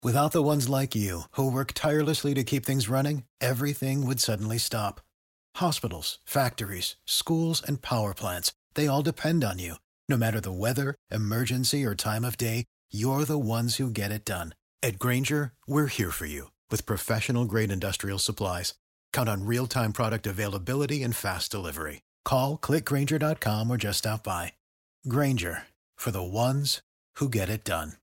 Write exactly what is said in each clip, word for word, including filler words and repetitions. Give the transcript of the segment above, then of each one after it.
Without the ones like you, who work tirelessly to keep things running, everything would suddenly stop. Hospitals, factories, schools, and power plants, they all depend on you. No matter the weather, emergency, or time of day, you're the ones who get it done. At Grainger, we're here for you with professional-grade industrial supplies. Count on real-time product availability and fast delivery. Call, click grainger dot com, or just stop by. Grainger, for the ones who get it done.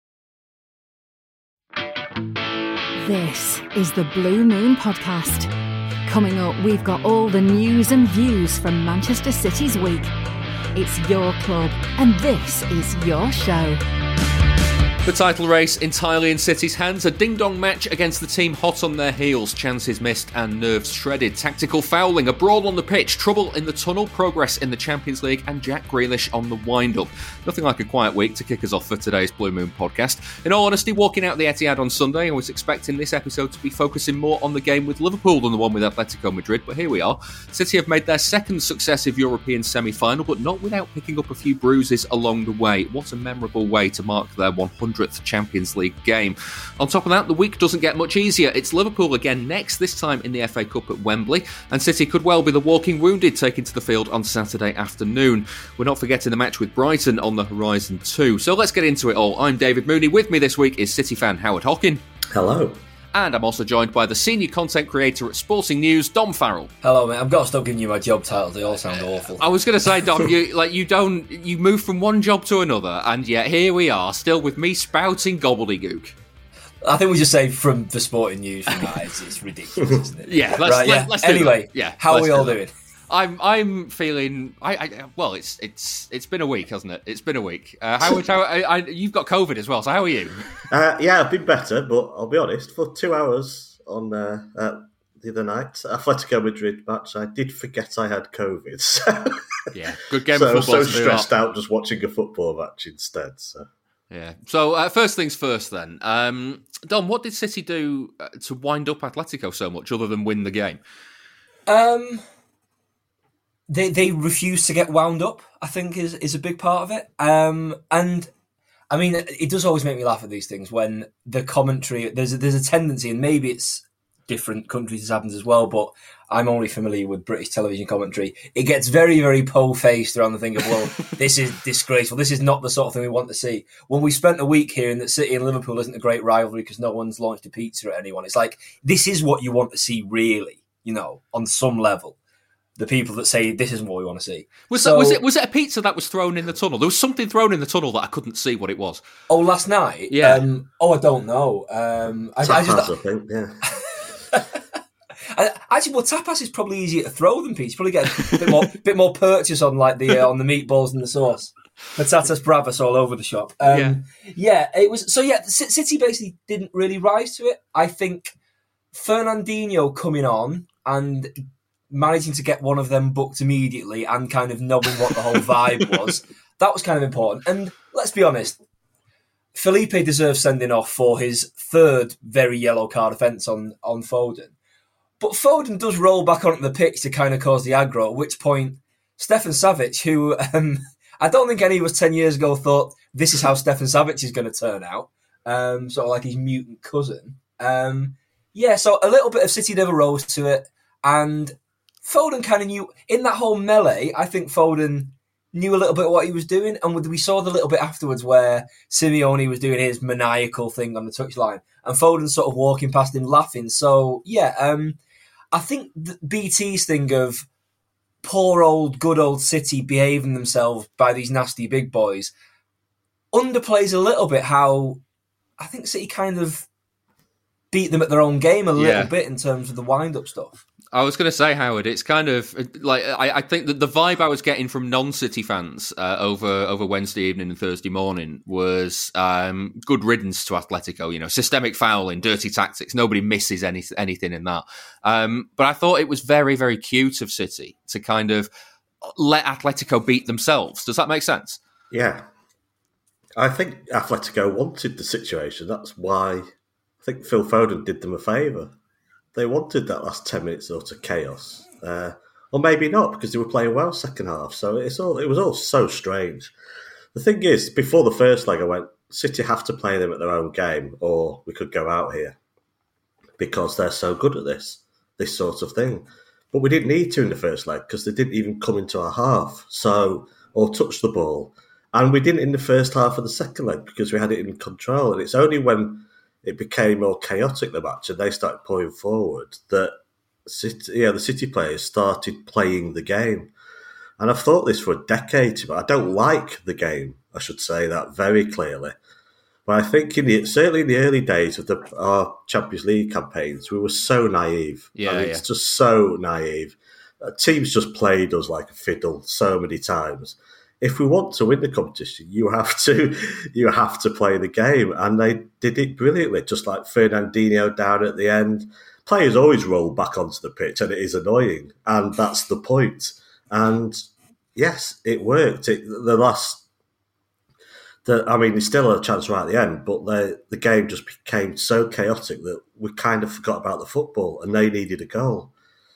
This is the Blue Moon Podcast. Coming up, we've got all the news and views from Manchester City's week. It's your club, and this is your show. The title race entirely in City's hands. A ding-dong match against the team hot on their heels. Chances missed and nerves shredded. Tactical fouling, a brawl on the pitch, trouble in the tunnel, progress in the Champions League, and Jack Grealish on the wind-up. Nothing like a quiet week to kick us off for today's Blue Moon podcast. In all honesty, walking out the Etihad on Sunday, I was expecting this episode to be focusing more on the game with Liverpool than the one with Atletico Madrid, but here we are. City have made their second successive European semi-final, but not without picking up a few bruises along the way. What a memorable way to mark their one hundredth Champions League game. On top of that, the week doesn't get much easier. It's Liverpool again next, this time in the F A Cup at Wembley, and City could well be the walking wounded taken to the field on Saturday afternoon. We're not forgetting the match with Brighton on the horizon too. So let's get into it all. I'm David Mooney. With me this week is City fan Howard Hockin. Hello. And I'm also joined by the senior content creator at Sporting News, Dom Farrell. Hello, mate. I've got to stop giving you my job titles. They all sound awful. I was going to say, Dom, you like you don't you move from one job to another, and yet here we are, still with me spouting gobbledygook. I think we just say from the Sporting News. From that, it's, it's ridiculous, isn't it? Yeah. Let's, right, let, yeah. Let's do anyway, that. Yeah. How are we all do doing? I'm I'm feeling I, I well it's it's it's been a week, hasn't it? It's been a week. Uh, how how I, I, you've got COVID as well, so how are you? Uh, yeah, I've been better, but I'll be honest. For two hours on uh, uh, the other night, Atletico Madrid match, I did forget I had COVID. So yeah, good game so, of football. So stressed out just watching a football match instead. So yeah. So uh, first things first, then, um, Dom, what did City do to wind up Atletico so much, other than win the game? Um. They they refuse to get wound up, I think, is, is a big part of it. Um, and, I mean, it does always make me laugh at these things when the commentary, there's a, there's a tendency, and maybe it's different countries this happens as well, but I'm only familiar with British television commentary. It gets very, very po-faced around the thing of, well, this is disgraceful. This is not the sort of thing we want to see. When we spent a week hearing that City and Liverpool isn't a great rivalry because no one's launched a pizza at anyone, it's like, this is what you want to see, really, you know, on some level. The people that say this isn't what we want to see. Was, so, that, was it was it a pizza that was thrown in the tunnel? There was something thrown in the tunnel that I couldn't see what it was. Oh, last night? Yeah. Um, oh, I don't know. Um, I, tapas, I, just, I think, yeah. I, actually, well, tapas is probably easier to throw than pizza. Probably get a bit more, bit more purchase on like the uh, on the meatballs and the sauce. Patatas bravas all over the shop. Um, yeah. yeah, it was. So yeah, City basically didn't really rise to it. I think Fernandinho coming on and managing to get one of them booked immediately and kind of knowing what the whole vibe was, that was kind of important. And let's be honest, Felipe deserves sending off for his third very yellow card offence on, on Foden. But Foden does roll back onto the pitch to kind of cause the aggro, at which point Stefan Savic, who um, I don't think any of us ten years ago thought this is how Stefan Savic is going to turn out, um, sort of like his mutant cousin. Um, yeah, so a little bit of City never rose to it, and Foden kind of knew, in that whole melee, I think Foden knew a little bit what he was doing, and we saw the little bit afterwards where Simeone was doing his maniacal thing on the touchline, and Foden sort of walking past him laughing. So, yeah, um, I think B T's thing of poor old, good old City behaving themselves by these nasty big boys underplays a little bit how I think City kind of beat them at their own game a little yeah. bit in terms of the wind-up stuff. I was going to say, Howard, it's kind of like I, I think that the vibe I was getting from non-City fans uh, over over Wednesday evening and Thursday morning was um, good riddance to Atletico. You know, systemic fouling, dirty tactics. Nobody misses any, anything in that. Um, but I thought it was very, very cute of City to kind of let Atletico beat themselves. Does that make sense? Yeah, I think Atletico wanted the situation. That's why I think Phil Foden did them a favour. They wanted that last ten minutes sort of chaos, uh, or maybe not because they were playing well second half. So it's all it was all so strange. The thing is, before the first leg, I went, City have to play them at their own game, or we could go out here because they're so good at this, this sort of thing. But we didn't need to in the first leg because they didn't even come into our half, so or touch the ball. And we didn't in the first half of the second leg because we had it in control. And it's only when it became more chaotic, the match, and they started pulling forward, that City, yeah, the City players started playing the game. And I've thought this for a decade, but I don't like the game. I should say that very clearly. But I think in the, certainly in the early days of the, our Champions League campaigns, we were so naive. Yeah, I mean, yeah. It's just so naive. Uh, teams just played us like a fiddle so many times. If we want to win the competition, you have to you have to play the game. And they did it brilliantly, just like Fernandinho down at the end. Players always roll back onto the pitch, and it is annoying. And that's the point. And yes, it worked. It, the last... The, I mean, there's still a chance right at the end, but the the game just became so chaotic that we kind of forgot about the football, and they needed a goal.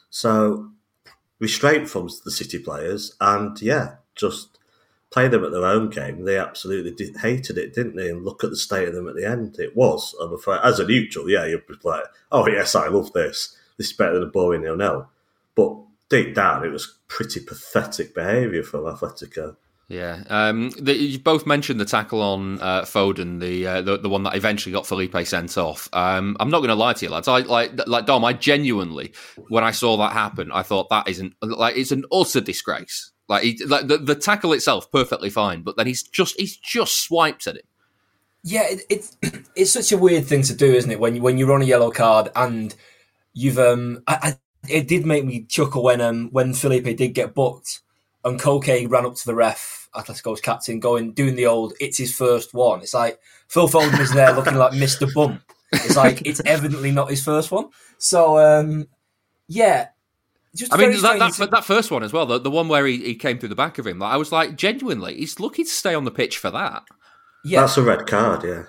So restraint from the City players, and yeah, just play them at their own game. They absolutely did, hated it, didn't they? And look at the state of them at the end. It was, I'm afraid, as a neutral, yeah, you'd be like, oh yes, I love this. This is better than a boring nil-nil. But deep down, it was pretty pathetic behaviour from Atletico. Yeah, um, the, you both mentioned the tackle on uh, Foden, the, uh, the the one that eventually got Felipe sent off. Um, I'm not going to lie to you, lads. I like like Dom. I genuinely, when I saw that happen, I thought that isn't like it's an utter disgrace. Like, he, like the, the tackle itself, perfectly fine, but then he's just he's just swiped at him. Yeah, it, it's it's such a weird thing to do, isn't it? When you when you're on a yellow card and you've um, I, I, it did make me chuckle when um when Felipe did get booked and Koke ran up to the ref, Atletico's captain, going, doing the old, it's his first one. It's like, Phil Foden is there looking like Mister Bump. It's like, it's evidently not his first one. So, um, yeah. Just I mean, that, that, to... that first one as well, the, the one where he, he came through the back of him, like, I was like, genuinely, he's lucky to stay on the pitch for that. Yeah. That's a red card, yeah.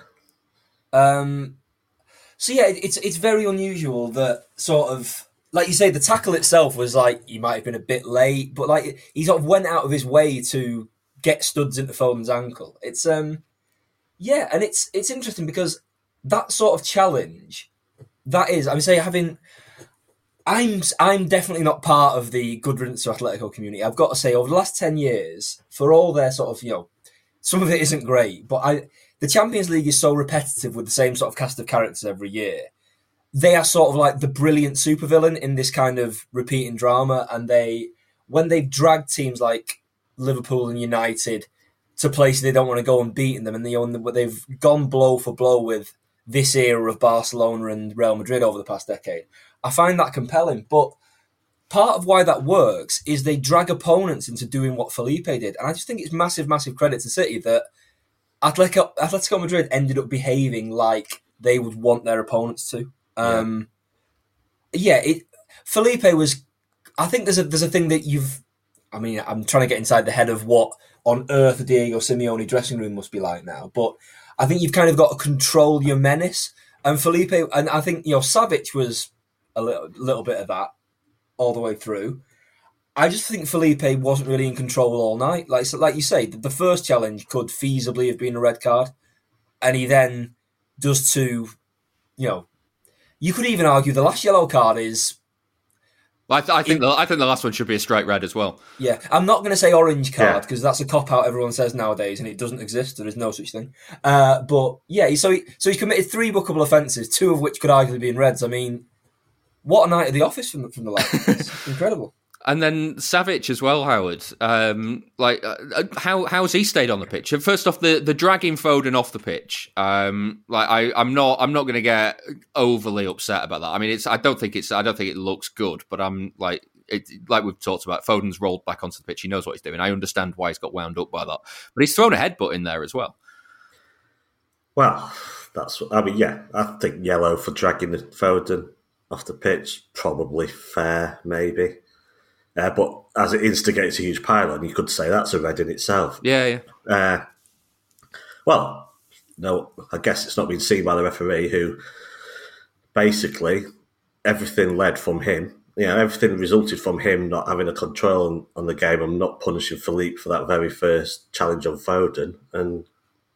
Um. So, yeah, it's it's very unusual that sort of, like you say, the tackle itself was like, he might have been a bit late, but like he sort of went out of his way to get studs into Foden's ankle. It's um, yeah, and it's it's interesting because that sort of challenge, that is, I would say, having, I'm I'm definitely not part of the good riddance to Atletico community. I've got to say, over the last ten years, for all their sort of, you know, some of it isn't great, but I the Champions League is so repetitive with the same sort of cast of characters every year. They are sort of like the brilliant supervillain in this kind of repeating drama, and they, when they've dragged teams like Liverpool and United to places they don't want to go and beaten them, and they, they've gone blow for blow with this era of Barcelona and Real Madrid over the past decade, I find that compelling. But part of why that works is they drag opponents into doing what Felipe did, and I just think it's massive, massive credit to City that Atletico, Atletico Madrid ended up behaving like they would want their opponents to. Um, yeah, yeah it, Felipe was. I think there's a there's a thing that you've. I mean, I'm trying to get inside the head of what on earth the Diego Simeone dressing room must be like now, but I think you've kind of got to control your menace. And Felipe, and I think you know, Savic was a little little bit of that all the way through. I just think Felipe wasn't really in control all night. Like like you say, the first challenge could feasibly have been a red card, and he then does two, you know. You could even argue the last yellow card is. I, th- I think it, the I think the last one should be a straight red as well. Yeah, I'm not going to say orange card because yeah. that's a cop out everyone says nowadays, and it doesn't exist. There is no such thing. Uh, but yeah, so he, so he's committed three bookable offences, two of which could arguably be in reds. I mean, what a night at the office from from the last. It's incredible. And then Savic as well, Howard. Um, like, uh, how how's he stayed on the pitch? First off, the, the dragging Foden off the pitch. Um, like, I, I'm not I'm not going to get overly upset about that. I mean, it's I don't think it's I don't think it looks good, but I'm like it, like we've talked about. Foden's rolled back onto the pitch. He knows what he's doing. I understand why he's got wound up by that, but he's thrown a headbutt in there as well. Well, that's I mean, yeah, I think yellow for dragging the Foden off the pitch, probably fair, maybe. Uh, but as it instigates a huge pile-on, you could say that's a red in itself. Yeah, yeah. Uh, well, no, I guess it's not been seen by the referee, who basically everything led from him. You know, everything resulted from him not having a control on, on the game and not punishing Philippe for that very first challenge on Foden. And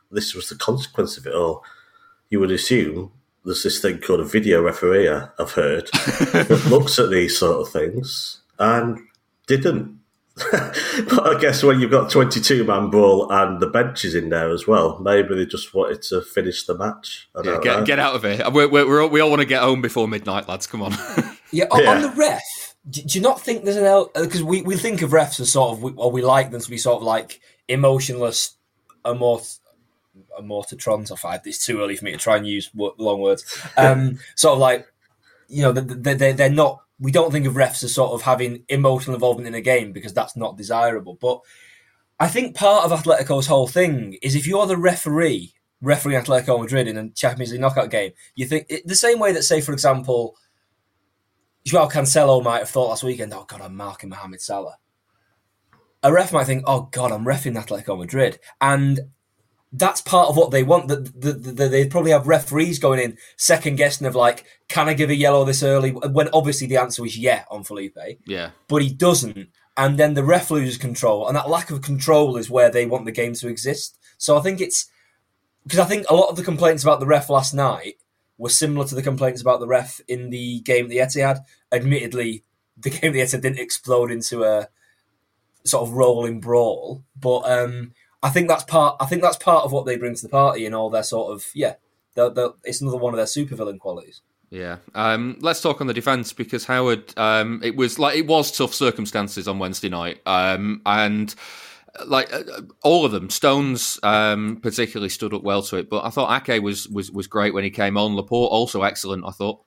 this was the consequence of it all. You would assume there's this thing called a video referee, I've heard, that looks at these sort of things and didn't. But I guess when you've got twenty-two man brawl and the bench is in there as well, maybe they just wanted to finish the match. I don't yeah, get, know. get out of here. We're, we're, we all want to get home before midnight, lads. Come on. yeah, on, yeah. on the ref, do, do you not think there's an L? Because we, we think of refs as sort of, or we like them to be sort of like emotionless, amort, amortitrons. Or five. It's too early for me to try and use long words. Um, sort of like, you know, they they they're not. We don't think of refs as sort of having emotional involvement in a game because that's not desirable. But I think part of Atletico's whole thing is if you're the referee, refereeing Atletico Madrid in a Champions League knockout game, you think it, the same way that, say, for example, Joao Cancelo might have thought last weekend, oh, God, I'm marking Mohamed Salah. A ref might think, oh, God, I'm reffing Atletico Madrid. And that's part of what they want. That the, the, the, they probably have referees going in second guessing of like, can I give a yellow this early? When obviously the answer is yeah on Felipe. Yeah, but he doesn't, and then the ref loses control, and that lack of control is where they want the game to exist. So I think it's because I think a lot of the complaints about the ref last night were similar to the complaints about the ref in the game at the Etihad. Admittedly, the game at the Etihad didn't explode into a sort of rolling brawl, but. Um, I think that's part. I think that's part of what they bring to the party and all their sort of yeah. They're, they're, it's another one of their supervillain qualities. Yeah. Um, let's talk on the defence because Howard. Um, it was like it was tough circumstances on Wednesday night, um, and like uh, all of them, Stones um, particularly stood up well to it. But I thought Ake was was was great when he came on. Laporte also excellent. I thought.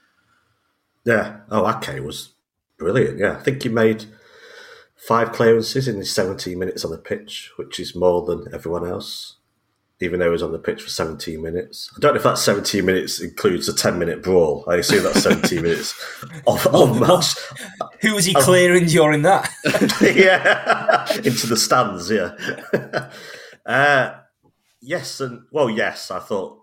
Yeah. Oh, Ake was brilliant. Yeah, I think he made. Five clearances in his seventeen minutes on the pitch, which is more than everyone else, even though he was on the pitch for seventeen minutes. I don't know if that seventeen minutes includes a ten-minute brawl. I assume that's seventeen minutes of, of match. Who was he clearing during that? yeah, into the stands, yeah. uh, yes, and, well, yes, I thought,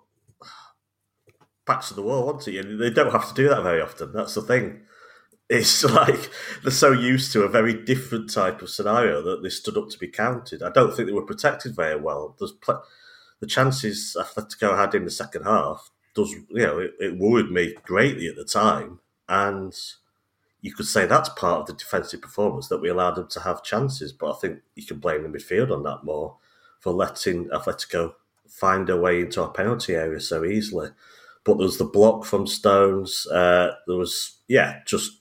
backs to the wall, wasn't it? They don't have to do that very often. That's the thing. It's like they're so used to a very different type of scenario that they stood up to be counted. I don't think they were protected very well. There's pl- the chances Atletico had in the second half does you know it, it worried me greatly at the time, and you could say that's part of the defensive performance that we allowed them to have chances. But I think you can blame the midfield on that more for letting Atletico find a way into our penalty area so easily. But there was the block from Stones. Uh, there was yeah just.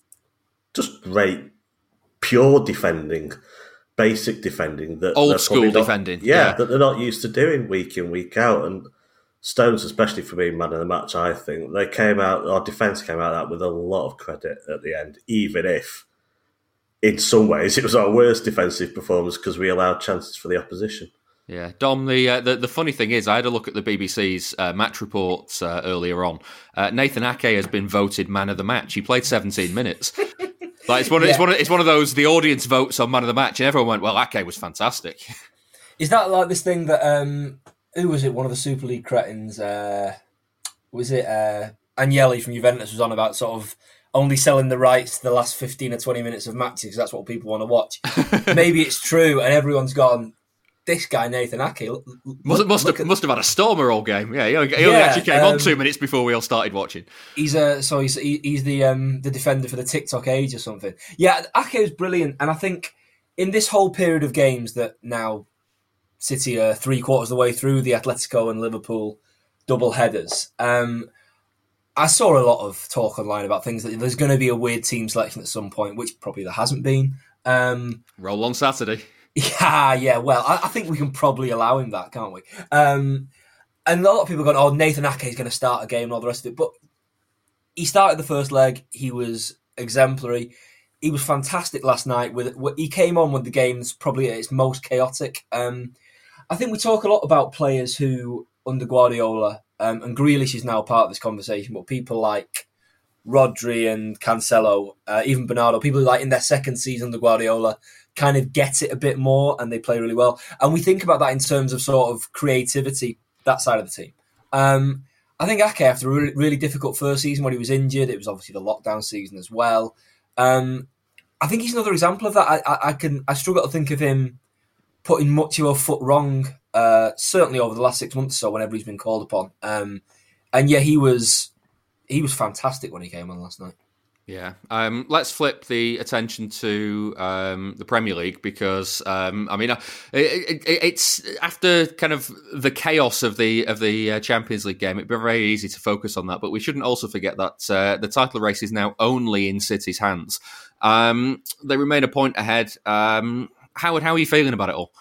Just great, pure defending, basic defending. That Old school not, defending. Yeah, yeah, that they're not used to doing week in, week out. And Stones, especially for being man of the match, I think, they came out, our defence came out that with a lot of credit at the end, even if, in some ways, it was our worst defensive performance because we allowed chances for the opposition. Yeah, Dom. The, uh, the the funny thing is, I had a look at the B B C's uh, match reports uh, earlier on. Uh, Nathan Ake has been voted man of the match. He played seventeen minutes. Like it's one, of, yeah. it's one, of, it's one of those. The audience votes on man of the match, and everyone went, "Well, Ake was fantastic." Is that like this thing that um, who was it? One of the Super League cretins. Uh, was it uh, Agnelli from Juventus was on about sort of only selling the rights to the last fifteen or twenty minutes of matches because that's what people want to watch. Maybe it's true, and everyone's gone. This guy Nathan Ake look, must, must have at, must have had a stormer all game. Yeah, he only, he only yeah, actually came um, on two minutes before we all started watching. He's a so he's he's the um, the defender for the TikTok age or something. Yeah, Ake is brilliant, and I think in this whole period of games that now City are three quarters of the way through the Atletico and Liverpool double headers. Um, I saw a lot of talk online about things that there's going to be a weird team selection at some point, which probably there hasn't been. Um, Roll on Saturday. Yeah, yeah. Well, I, I think we can probably allow him that, can't we? Um, and a lot of people are going, oh, Nathan Ake is going to start a game and all the rest of it. But he started the first leg. He was exemplary. He was fantastic last night. With he came on with the game's probably at its most chaotic. Um, I think we talk a lot about players who, under Guardiola, um, and Grealish is now part of this conversation, but people like Rodri and Cancelo, uh, even Bernardo, people who like in their second season under Guardiola, kind of get it a bit more and they play really well. And we think about that in terms of sort of creativity, that side of the team. Um, I think Ake, after a really, really difficult first season when he was injured, it was obviously the lockdown season as well. Um, I think he's another example of that. I, I, I can I struggle to think of him putting much of a foot wrong uh, certainly over the last six months or so, whenever he's been called upon. Um, and yeah, he was he was fantastic when he came on last night. Yeah. Um, let's flip the attention to um, the Premier League because um, I mean, it, it, it's after kind of the chaos of the of the uh, Champions League game. It'd be very easy to focus on that, but we shouldn't also forget that uh, the title race is now only in City's hands. Um, they remain a point ahead. Um, Howard, how are you feeling about it all?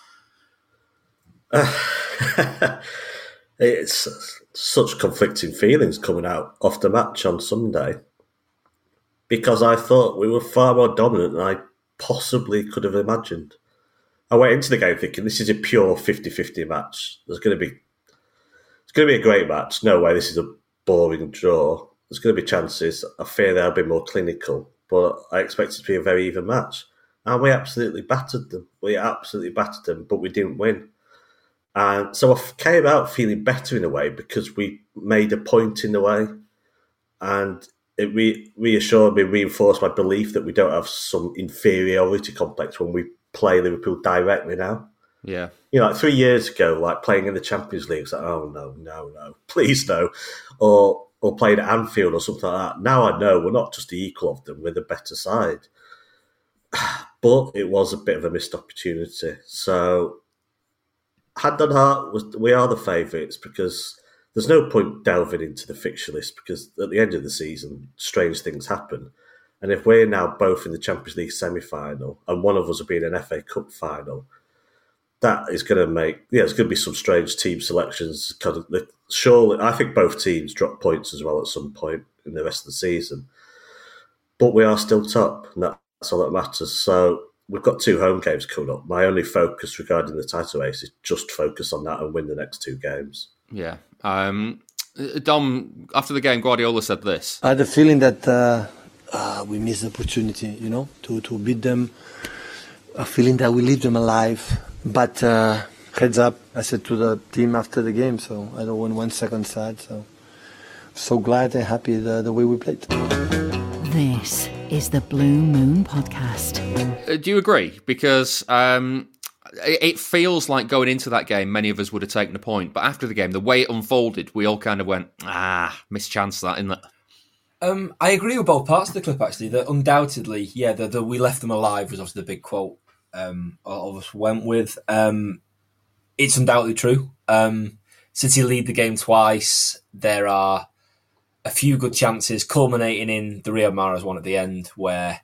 Uh, it's such conflicting feelings coming out off the match on Sunday. Because I thought we were far more dominant than I possibly could have imagined. I went into the game thinking this is a pure fifty-fifty match. There's going to be it's going to be a great match. No way, this is a boring draw. There's going to be chances. I fear they'll be more clinical, but I expect it to be a very even match. And we absolutely battered them. We absolutely battered them, but we didn't win. And so I came out feeling better in a way because we made a point in the way, and it re- reassured me, reinforced my belief that we don't have some inferiority complex when we play Liverpool directly now. Yeah. You know, like three years ago, like playing in the Champions League, it's like, oh, no, no, no, please no. Or or playing at Anfield or something like that. Now I know we're not just the equal of them, we're the better side. But it was a bit of a missed opportunity. So, hand on heart, we are the favourites because there's no point delving into the fixture list because at the end of the season, strange things happen. And if we're now both in the Champions League semi-final and one of us will be in an F A Cup final, that is going to make, yeah, there's going to be some strange team selections. Surely, I think both teams drop points as well at some point in the rest of the season. But we are still top, and that's all that matters. So we've got two home games coming up. My only focus regarding the title race is just focus on that and win the next two games. Yeah. Um, Dom, after the game, Guardiola said this. I had a feeling that uh, uh, we missed the opportunity, you know, to, to beat them. A feeling that we leave them alive. But uh, heads up, I said to the team after the game, so I don't want one second sad. So so glad and happy the, the way we played. This is the Blue Moon Podcast. Uh, do you agree? Because um, it feels like going into that game, many of us would have taken a point. But after the game, the way it unfolded, we all kind of went, ah, missed chance that, isn't it? Um, I agree with both parts of the clip, actually. That undoubtedly, yeah, the, the we left them alive was obviously the big quote um, all of us went with. Um, it's undoubtedly true. Um, City lead the game twice. There are a few good chances, culminating in the Riyad Mahrez one at the end, where,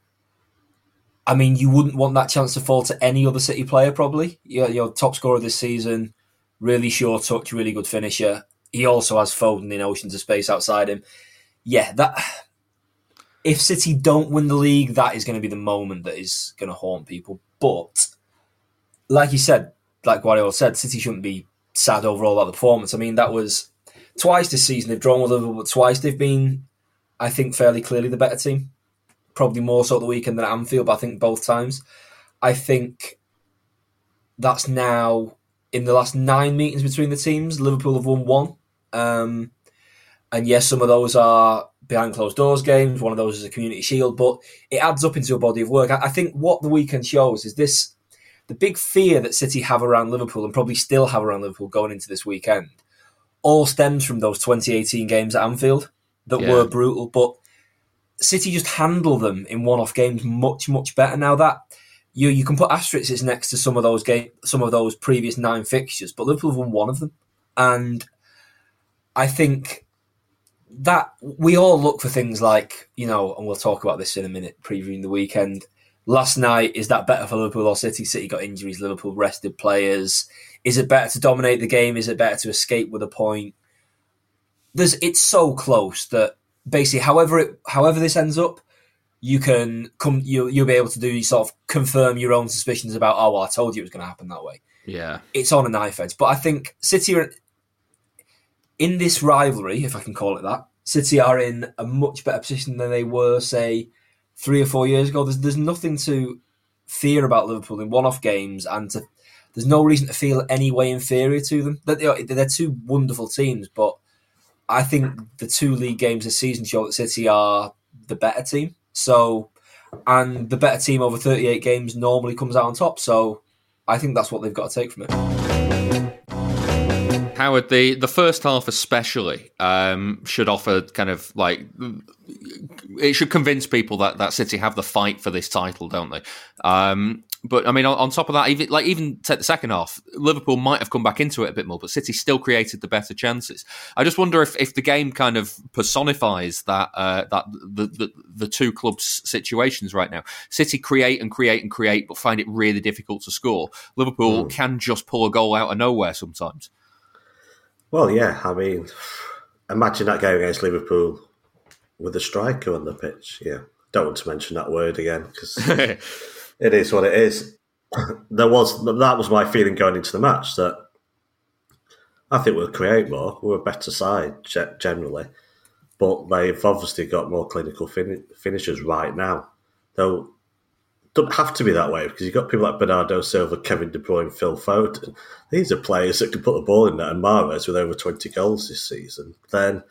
I mean, you wouldn't want that chance to fall to any other City player, probably. You're, you're top scorer this season, really sure touch, really good finisher. He also has Foden in oceans of space outside him. Yeah, that if City don't win the league, that is going to be the moment that is going to haunt people. But, like you said, like Guardiola said, City shouldn't be sad overall about the performance. I mean, that was twice this season they've drawn with Liverpool, but twice they've been, I think, fairly clearly the better team. Probably more so at the weekend than at Anfield, but I think both times. I think that's now, in the last nine meetings between the teams, Liverpool have won one. Um, and yes, some of those are behind closed doors games. One of those is a Community Shield, but it adds up into a body of work. I, I think what the weekend shows is this, the big fear that City have around Liverpool and probably still have around Liverpool going into this weekend all stems from those twenty eighteen games at Anfield that Yeah. were brutal, but City just handle them in one-off games much, much better now. That you you can put asterisks next to some of those game, some of those previous nine fixtures, but Liverpool have won one of them, and I think that we all look for things like, you know, and we'll talk about this in a minute, previewing the weekend. Last night, is that better for Liverpool or City? City got injuries, Liverpool rested players. Is it better to dominate the game? Is it better to escape with a point? There's, it's so close that basically, however it, however this ends up, you can come, you, you'll be able to do sort of confirm your own suspicions about, oh, well, I told you it was going to happen that way. Yeah. It's on a knife edge. But I think City are, in this rivalry, if I can call it that, City are in a much better position than they were, say, three or four years ago. There's there's nothing to fear about Liverpool in one-off games, and to, there's no reason to feel any way inferior to them. They're, they're two wonderful teams, but I think the two league games this season show that City are the better team. So, and the better team over thirty-eight games normally comes out on top. So, I think that's what they've got to take from it. Howard, the, the first half especially um, should offer kind of like, it should convince people that, that City have the fight for this title, don't they? Um, but I mean, on, on top of that, even like even take the second half, Liverpool might have come back into it a bit more, but City still created the better chances. I just wonder if, if the game kind of personifies that uh, that the, the the two clubs' situations right now. City create and create and create, but find it really difficult to score. Liverpool mm. can just pull a goal out of nowhere sometimes. Well, yeah, I mean, imagine that game against Liverpool with a striker on the pitch. Yeah, don't want to mention that word again because it is what it is. There was that was my feeling going into the match, that I think we'll create more. We're a better side generally, but they've obviously got more clinical fin- finishers right now. Though it doesn't have to be that way because you've got people like Bernardo Silva, Kevin De Bruyne, Phil Foden. These are players that can put the ball in there, and Mahrez with over twenty goals this season. Then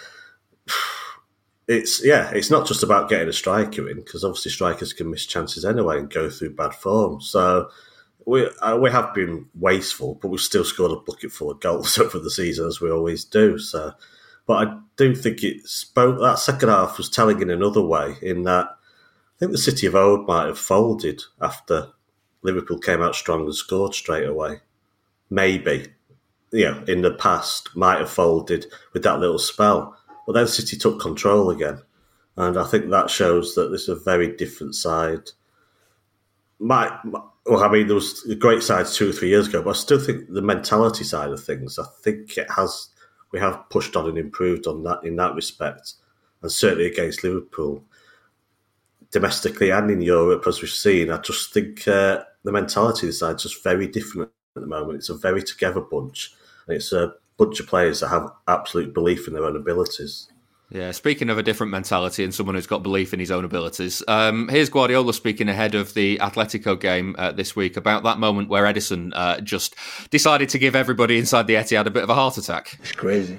it's yeah, it's not just about getting a striker in, because obviously strikers can miss chances anyway and go through bad form. So we uh, we have been wasteful, but we've still scored a bucket full of goals over the season, as we always do. So, but I do think it spoke. That second half was telling in another way, in that I think the City of old might have folded after Liverpool came out strong and scored straight away. Maybe, you know, in the past might have folded with that little spell. But then City took control again. And I think that shows that this is a very different side. My, my, well, I mean, there was great sides two or three years ago, but I still think the mentality side of things, I think it has, we have pushed on and improved on that in that respect. And certainly against Liverpool, domestically and in Europe, as we've seen, I just think uh, the mentality of the side is just very different at the moment. It's a very together bunch. And it's a bunch of players that have absolute belief in their own abilities. Yeah, speaking of a different mentality and someone who's got belief in his own abilities, um, here's Guardiola speaking ahead of the Atletico game uh, this week about that moment where Edison uh, just decided to give everybody inside the Etihad a bit of a heart attack. It's crazy.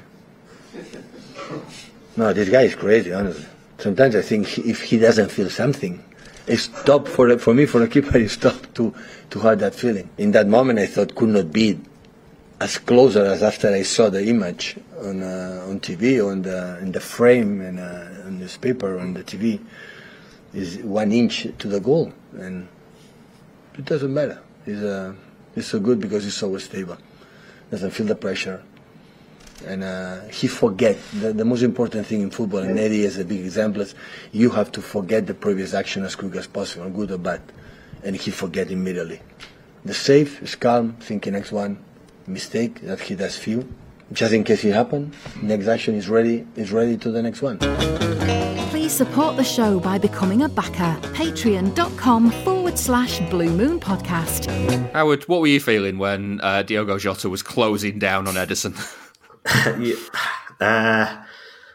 No, this guy is crazy, honestly. Sometimes I think if he doesn't feel something, it's tough for for me, for a keeper, it's tough to, to have that feeling. In that moment, I thought could not be as closer as after I saw the image on uh, on T V, on the in the frame and uh, on this paper on the T V, is one inch to the goal, and it doesn't matter. He's uh, he's so good because he's so stable, doesn't feel the pressure, and uh, he forget the, the most important thing in football. And Eddie is a big example. Is you have to forget the previous action as quick as possible, good or bad, and he forget immediately. The safe is calm, thinking next one. Mistake that he does few, just in case it happen, next action is ready is ready to the next one. Please support the show by becoming a backer. Patreon.com forward slash Blue Moon Podcast. Howard, what were you feeling when uh, Diogo Jota was closing down on Edison? yeah. uh,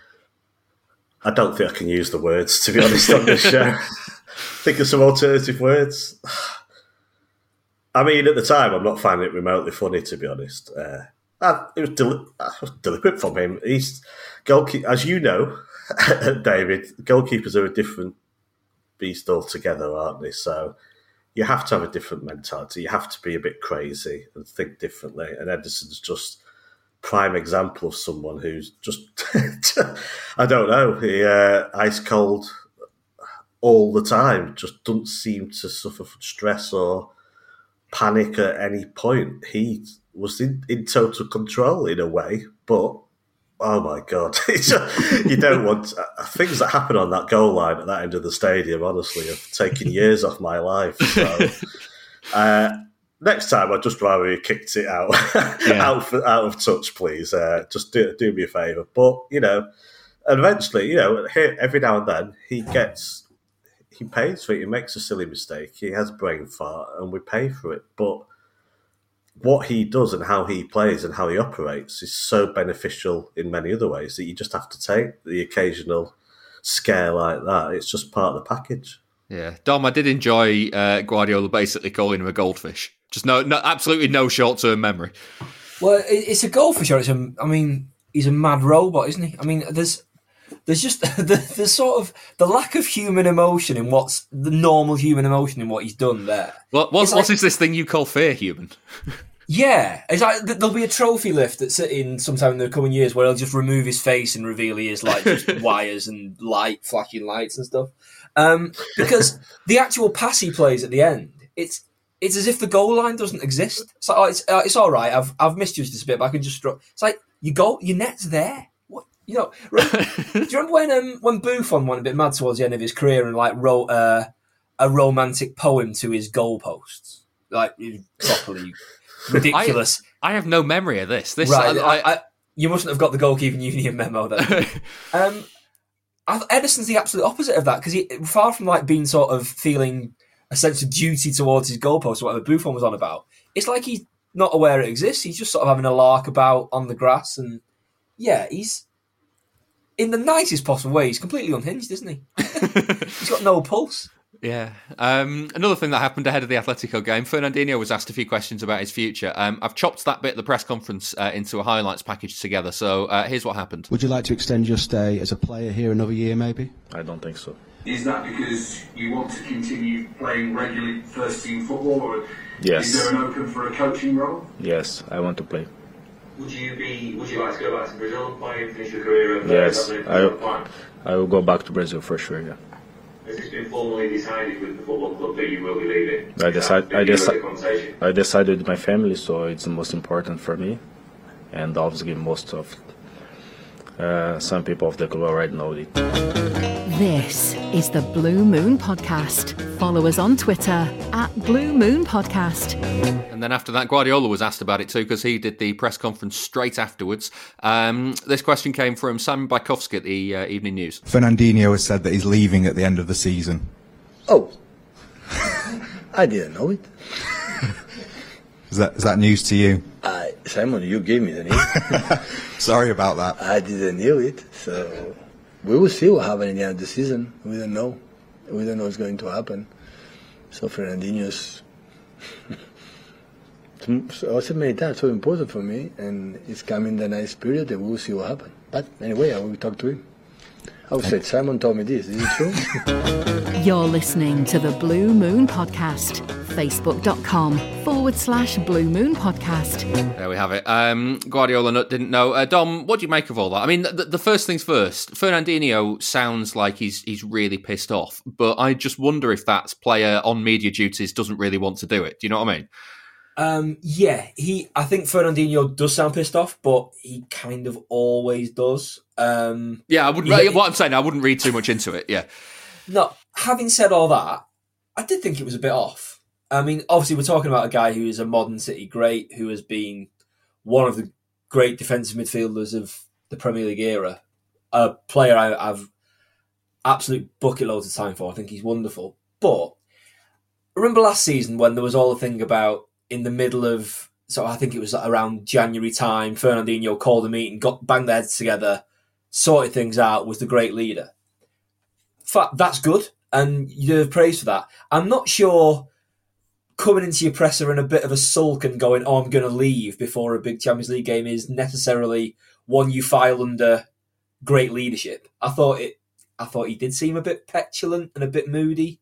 I don't think I can use the words, to be honest, on this show. Think of some alternative words. I mean, at the time, I'm not finding it remotely funny, to be honest. Uh, it was, del- it was deliberate from him. He's goalkeeper, as you know, David. Goalkeepers are a different beast altogether, aren't they? So you have to have a different mentality. You have to be a bit crazy and think differently. And Edison's just prime example of someone who's just, I don't know, he, uh, ice cold all the time. Just doesn't seem to suffer from stress or panic at any point. He was in, in total control in a way, but oh my God, you don't want uh, things that happen on that goal line at that end of the stadium, honestly, have taken years off my life. So uh, next time I'd just rather he kicked it out yeah. out, for, out of touch, please. Uh, just do, do me a favour. But, you know, eventually, you know, here, every now and then he gets He pays for it. He makes a silly mistake. He has brain fart, and we pay for it. But what he does and how he plays and how he operates is so beneficial in many other ways that you just have to take the occasional scare like that. It's just part of the package. Yeah, Dom, I did enjoy uh, Guardiola basically calling him a goldfish. Just no, no absolutely no short-term memory. Well, it's a goldfish. Or it's a, I mean, he's a mad robot, isn't he? I mean, there's. There's just the, the sort of the lack of human emotion in what's the normal human emotion in what he's done there. What, what, what like, is this thing you call fear human? Yeah, it's like there'll be a trophy lift that's in sometime in the coming years where he'll just remove his face and reveal he is like just wires and light, flashing lights and stuff. Um, because the actual pass he plays at the end, it's it's as if the goal line doesn't exist. It's like, oh, it's uh, it's all right. I've I've misjudged this a bit, but I can just struck. It's like you go, your net's there. What you know? Right? Do you remember when um, when Buffon went a bit mad towards the end of his career and like wrote uh, a romantic poem to his goalposts, like properly. Ridiculous. I, I have no memory of this. This right, I, I, I, you mustn't have got the goalkeeping union memo then. um, I, Ederson's the absolute opposite of that because he, far from like being sort of feeling a sense of duty towards his goalpost or whatever Buffon was on about, it's like he's not aware it exists. He's just sort of having a lark about on the grass, and yeah, he's in the nicest possible way. He's completely unhinged, isn't he? He's got no pulse. Yeah. Um, another thing that happened ahead of the Atletico game, Fernandinho was asked a few questions about his future. Um, I've chopped that bit of the press conference uh, into a highlights package together, so uh, here's what happened. Would you like to extend your stay as a player here another year, maybe? I don't think so. Is that because you want to continue playing regularly first-team football, or yes. Is there an open for a coaching role? Yes, I want to play. Would you be? Would you like to go back to Brazil, play and finish your career? At yes, I, I will go back to Brazil for sure, yeah. Has this been formally decided with the football club that you will be leaving? I, decide, I, deci- I decided with my family, so it's the most important for me. And obviously most of uh, some people of the club already know it. This is the Blue Moon Podcast. Follow us on Twitter at Blue Moon Podcast. And then after that, Guardiola was asked about it too because he did the press conference straight afterwards. Um, this question came from Simon Bajkowski at the uh, Evening News. Fernandinho has said that he's leaving at the end of the season. Oh, I didn't know it. Is that is that news to you? Uh, Simon, you gave me the news. Sorry about that. I didn't know it, so we will see what happens in the end of the season. We don't know. We don't know what's going to happen. So Fernandinho's, I said many times, so important for me, and it's coming the nice period, and we will see what happens. But anyway, I will talk to him. I would say, Simon told me this. Is it true? You're listening to the Blue Moon Podcast. Facebook.com forward slash Blue Moon Podcast. There we have it. Um, Guardiola didn't know. Uh, Dom, what do you make of all that? I mean, the, the first things first, Fernandinho sounds like he's he's really pissed off, but I just wonder if that player on media duties doesn't really want to do it. Do you know what I mean? Um, yeah, he. I think Fernandinho does sound pissed off, but he kind of always does. Um, yeah, I wouldn't. He, what I'm saying, I wouldn't read too much into it. Yeah. No, having said all that, I did think it was a bit off. I mean, obviously, we're talking about a guy who is a modern City great, who has been one of the great defensive midfielders of the Premier League era. A player I, I've absolute bucket loads of time for. I think he's wonderful. But remember last season when there was all the thing about in the middle of, so I think it was around January time, Fernandinho called a meeting, got banged their heads together, sorted things out, was the great leader. Fact, that's good, and you deserve praise for that. I'm not sure coming into your presser in a bit of a sulk and going, oh, I'm going to leave before a big Champions League game is necessarily one you file under great leadership. I thought it. I thought he did seem a bit petulant and a bit moody,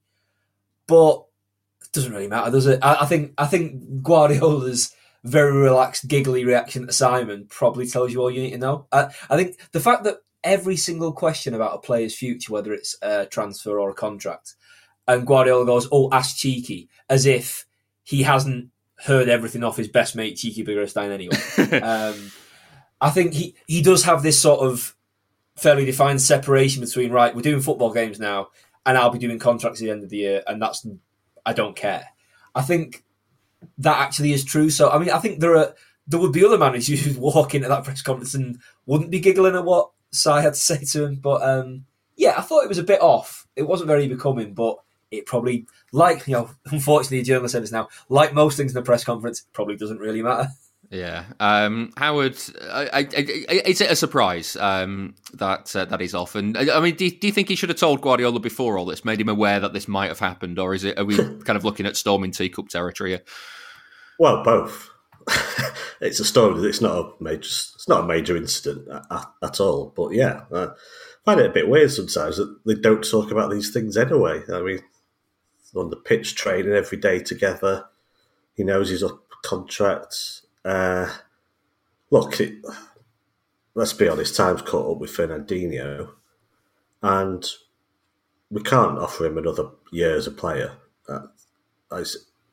but it doesn't really matter, does it? I, I think I think Guardiola's very relaxed, giggly reaction to Simon probably tells you all you need to know. I, I think the fact that every single question about a player's future, whether it's a transfer or a contract, and Guardiola goes, oh, ask Cheeky, as if he hasn't heard everything off his best mate, Cheeky Biggerstein, anyway. um, I think he, he does have this sort of fairly defined separation between, right, we're doing football games now, and I'll be doing contracts at the end of the year, and that's, I don't care. I think that actually is true. So, I mean, I think there are there would be other managers who'd walk into that press conference and wouldn't be giggling at what Sai had to say to him. But, um, yeah, I thought it was a bit off. It wasn't very becoming, but it probably, like, you know, unfortunately, a journalist said this now, like most things in a press conference, it probably doesn't really matter. Yeah, um, Howard, I, I, I, is it a surprise um, that uh, that he's off? And I mean, do you, do you think he should have told Guardiola before all this, made him aware that this might have happened, or is it? Are we kind of looking at storming teacup territory here? Well, both. It's a story. It's not a major. It's not a major incident at, at all. But yeah, I find it a bit weird sometimes that they don't talk about these things anyway. I mean, on the pitch, training every day together. He knows he's up contract. Uh, look, it, let's be honest, time's caught up with Fernandinho, and we can't offer him another year as a player. Uh, I,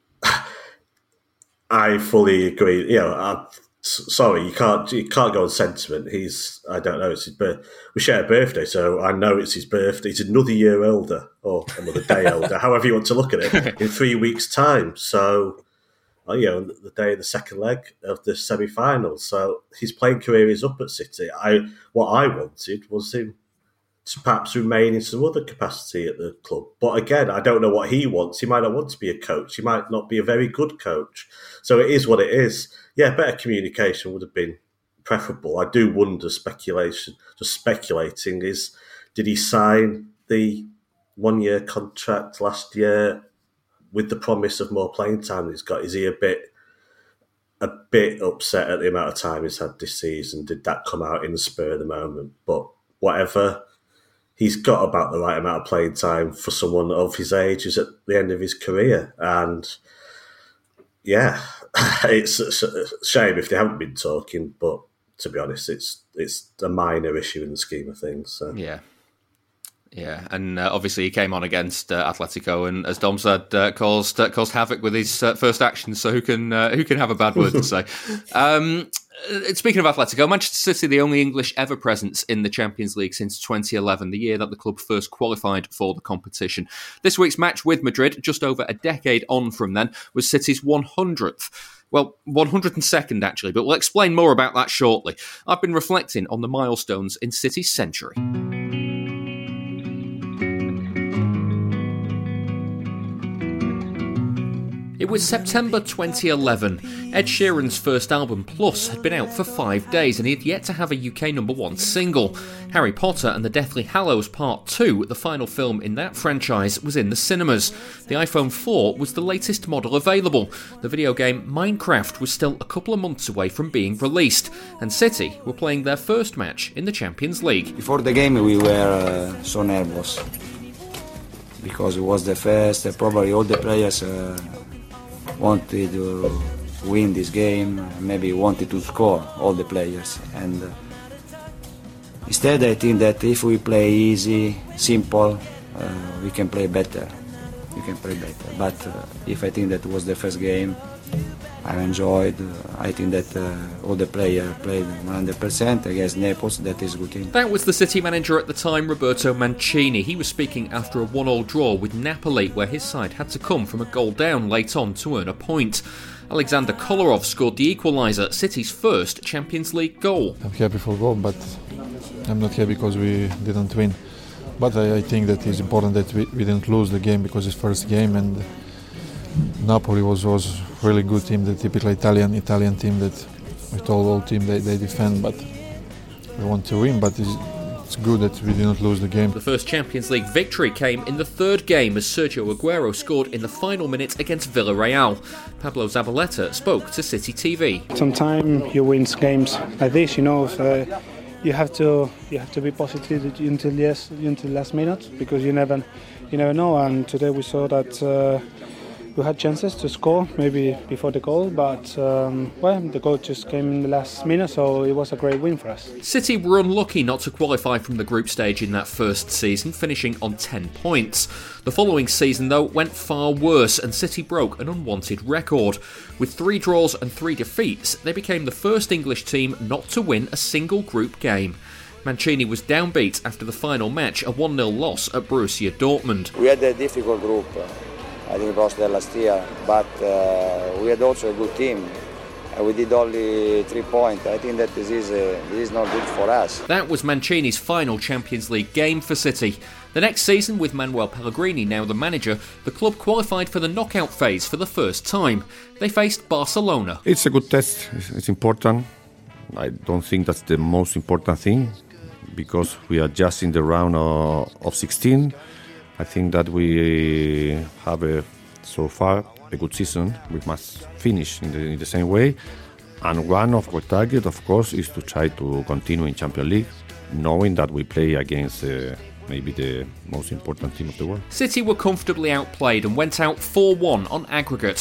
I fully agree. You know, I'm, sorry, you can't you can't go on sentiment. He's, I don't know, it's his birth. We share a birthday, so I know it's his birthday. He's another year older, or another day older, however you want to look at it, in three weeks' time. So, you know, the day of the second leg of the semi-final. So his playing career is up at City. I what I wanted was him to perhaps remain in some other capacity at the club. But again, I don't know what he wants. He might not want to be a coach. He might not be a very good coach. So it is what it is. Yeah, better communication would have been preferable. I do wonder, speculation, just speculating, is did he sign the one-year contract last year with the promise of more playing time he's got? Is he a bit a bit upset at the amount of time he's had this season? Did that come out in the spur of the moment? But whatever, he's got about the right amount of playing time for someone of his age. He's at the end of his career. And yeah, it's a shame if they haven't been talking, but to be honest, it's it's a minor issue in the scheme of things. So. Yeah. Yeah, and uh, obviously he came on against uh, Atletico, and as Dom said, uh, caused uh, caused havoc with his uh, first action. So who can uh, who can have a bad word to say? Um, speaking of Atletico, Manchester City, the only English ever presence in the Champions League since twenty eleven, the year that the club first qualified for the competition. This week's match with Madrid, just over a decade on from then, was City's one hundredth. Well, one hundred second actually, but we'll explain more about that shortly. I've been reflecting on the milestones in City's century. It was September twenty eleven. Ed Sheeran's first album, Plus, had been out for five days and he had yet to have a U K number one single. Harry Potter and the Deathly Hallows Part two, the final film in that franchise, was in the cinemas. The iPhone four was the latest model available. The video game Minecraft was still a couple of months away from being released, and City were playing their first match in the Champions League. Before the game we were uh, so nervous, because it was the first, uh, probably all the players uh, wanted to win this game, maybe wanted to score, all the players. And uh, instead I think that if we play easy, simple, uh, we can play better. We can play better. But uh, if I think that was the first game, I enjoyed. Uh, I think that uh, all the players played one hundred percent against Naples. That is a good team. That was the City manager at the time, Roberto Mancini. He was speaking after a one-all draw with Napoli, where his side had to come from a goal down late on to earn a point. Alexander Kolarov scored the equaliser, City's first Champions League goal. I'm happy for goal, but I'm not happy because we didn't win. But I, I think that it's important that we, we didn't lose the game because it's first game, and Napoli was was really good team, the typical Italian Italian team that with all all team they, they defend, but we want to win. But it's, it's good that we did not lose the game. The first Champions League victory came in the third game as Sergio Aguero scored in the final minute against Villarreal. Pablo Zabaleta spoke to City T V. Sometimes you win games like this, you know. So you have to you have to be positive until yes until last minute, because you never you never know. And today we saw that. Uh, We had chances to score, maybe before the goal, but um, well, the goal just came in the last minute, so it was a great win for us. City were unlucky not to qualify from the group stage in that first season, finishing on ten points. The following season, though, went far worse, and City broke an unwanted record. With three draws and three defeats, they became the first English team not to win a single group game. Mancini was downbeat after the final match, a one nil loss at Borussia Dortmund. We had a difficult group. I think we lost there last year, but uh, we had also a good team. And we did only three points. I think that this is uh, this is not good for us. That was Mancini's final Champions League game for City. The next season, with Manuel Pellegrini now the manager, the club qualified for the knockout phase for the first time. They faced Barcelona. It's a good test. It's, it's important. I don't think that's the most important thing, because we are just in the round of, of sixteen. I think that we have a, so far a good season. We must finish in the, in the same way. And one of our targets, of course, is to try to continue in Champions League, knowing that we play against uh, maybe the most important team of the world. City were comfortably outplayed and went out four one on aggregate.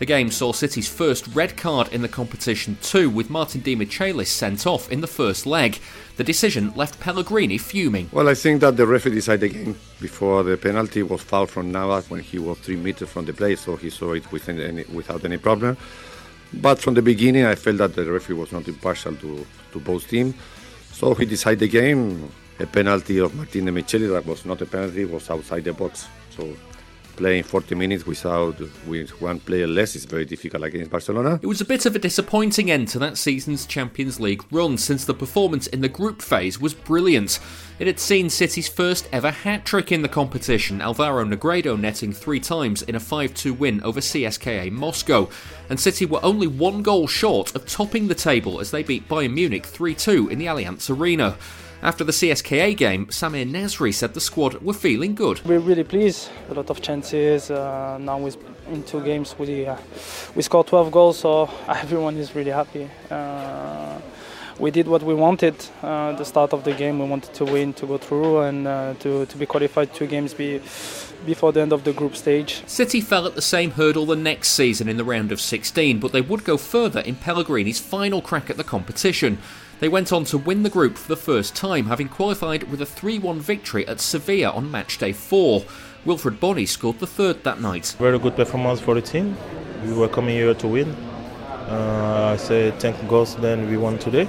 The game saw City's first red card in the competition too, with Martin Di Michelis sent off in the first leg. The decision left Pellegrini fuming. Well, I think that the referee decided the game before the penalty was fouled from Navas when he was three meters from the play, so he saw it without any, without any problem. But from the beginning, I felt that the referee was not impartial to, to both teams. So he decided the game. A penalty of Martin Di Michelis that was not a penalty, was outside the box. So playing forty minutes without with one player less is very difficult against Barcelona. It was a bit of a disappointing end to that season's Champions League run, since the performance in the group phase was brilliant. It had seen City's first ever hat-trick in the competition, Alvaro Negredo netting three times in a five two win over C S K A Moscow, and City were only one goal short of topping the table as they beat Bayern Munich three two in the Allianz Arena. After the C S K A game, Samir Nasri said the squad were feeling good. We're really pleased. A lot of chances. Uh, now with, in two games we uh, we scored twelve goals, so everyone is really happy. Uh, we did what we wanted. Uh, the start of the game, we wanted to win, to go through, and uh, to to be qualified two games be, before the end of the group stage. City fell at the same hurdle the next season in the round of sixteen, but they would go further in Pellegrini's final crack at the competition. They went on to win the group for the first time, having qualified with a three one victory at Sevilla on match day four. Wilfred Bony scored the third that night. Very good performance for the team. We were coming here to win. Uh, I say thank God then we won today.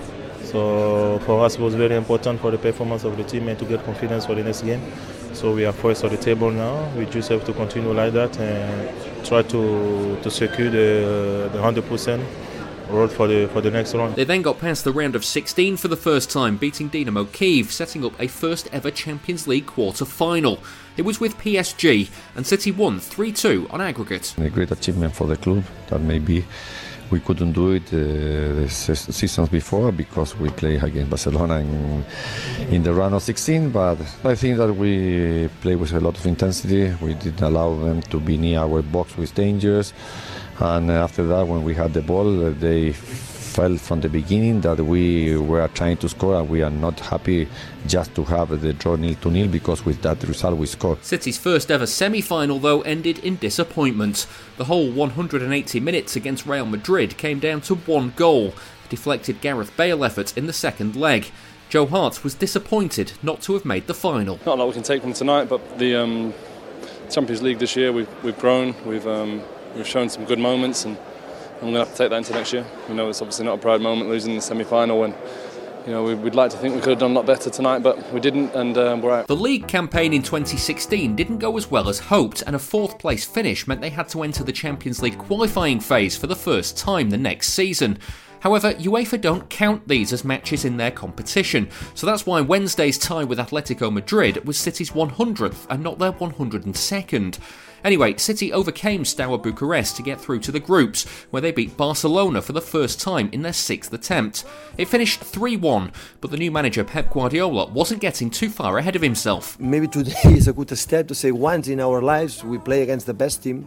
So for us it was very important for the performance of the team and to get confidence for the next game. So we are first on the table now. We just have to continue like that and try to, to secure the, the one hundred percent. For the, for the next round. They then got past the round of sixteen for the first time, beating Dynamo Kyiv, setting up a first ever Champions League quarter-final. It was with P S G, and City won three two on aggregate. A great achievement for the club that maybe we couldn't do it uh, the seasons before because we played against Barcelona in, in the round of sixteen, but I think that we played with a lot of intensity. We didn't allow them to be near our box with dangers. And after that, when we had the ball, they felt from the beginning that we were trying to score, and we are not happy just to have the draw nil to nil, because with that result we scored. City's first ever semi-final, though, ended in disappointment. The whole one hundred eighty minutes against Real Madrid came down to one goal, a deflected Gareth Bale effort in the second leg. Joe Hart was disappointed not to have made the final. Not a lot we can take from tonight, but the um, Champions League this year, we've, we've grown, we've um, we've shown some good moments, and I'm going to have to take that into next year. You know, it's obviously not a proud moment losing the semi-final, and you know, we'd like to think we could have done a lot better tonight, but we didn't, and um, we're out. The league campaign in twenty sixteen didn't go as well as hoped, and a fourth place finish meant they had to enter the Champions League qualifying phase for the first time the next season. However, UEFA don't count these as matches in their competition, so that's why Wednesday's tie with Atletico Madrid was City's one hundredth and not their one hundred second. Anyway, City overcame Steaua Bucharest to get through to the groups, where they beat Barcelona for the first time in their sixth attempt. It finished three one, but the new manager Pep Guardiola wasn't getting too far ahead of himself. Maybe today is a good step to say once in our lives we play against the best team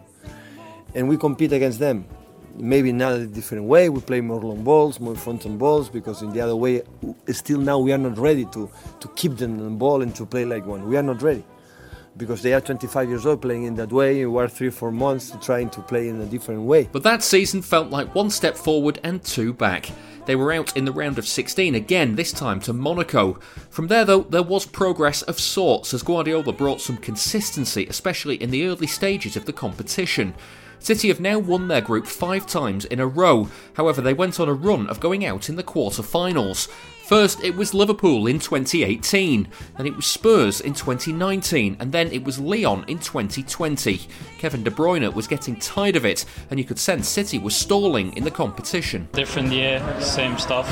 and we compete against them. Maybe in a different way, we play more long balls, more frontal balls, because in the other way, still now we are not ready to, to keep them on the ball and to play like one. We are not ready. Because they are twenty-five years old playing in that way, we are three or four months trying to play in a different way. But that season felt like one step forward and two back. They were out in the round of sixteen again, this time to Monaco. From there though, there was progress of sorts as Guardiola brought some consistency, especially in the early stages of the competition. City have now won their group five times in a row, however they went on a run of going out in the quarter-finals. First it was Liverpool in twenty eighteen, then it was Spurs in twenty nineteen, and then it was Lyon in twenty twenty. Kevin De Bruyne was getting tired of it, and you could sense City was stalling in the competition. Different year, same stuff.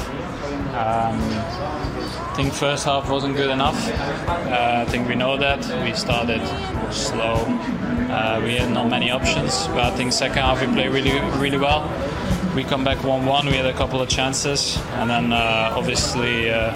Um, I think first half wasn't good enough. Uh, I think we know that. We started slow. Uh, we had not many options, but I think second half we played really, really well. We come back one one, we had a couple of chances, and then uh, obviously uh,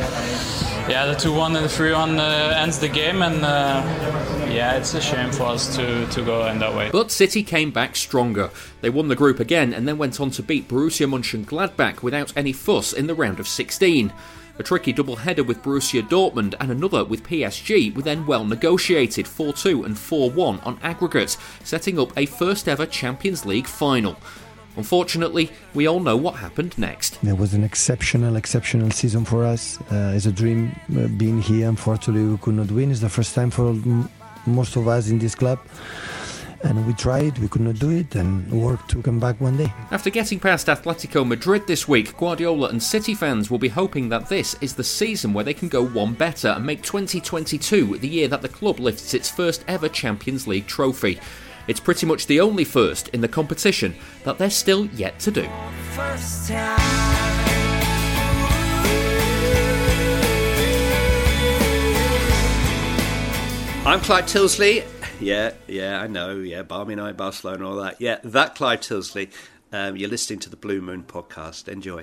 yeah, the two one and the three one uh, ends the game, and uh, yeah, it's a shame for us to, to go in that way. But City came back stronger. They won the group again and then went on to beat Borussia Mönchengladbach without any fuss in the round of sixteen. A tricky double-header with Borussia Dortmund and another with P S G were then well negotiated, four two and four one on aggregate, setting up a first-ever Champions League final. Unfortunately, we all know what happened next. It was an exceptional, exceptional season for us. Uh, it's a dream uh, being here. Unfortunately, we could not win. It's the first time for m- most of us in this club. And we tried, we could not do it, and worked to come back one day. After getting past Atletico Madrid this week, Guardiola and City fans will be hoping that this is the season where they can go one better and make twenty twenty-two the year that the club lifts its first ever Champions League trophy. It's pretty much the only first in the competition that they're still yet to do. First time. I'm Clyde Tilsley. Yeah, yeah, I know. Yeah, Barmy Night, Barcelona, all that. Yeah, that Clyde Tilsley. Um, you're listening to the Blue Moon podcast. Enjoy.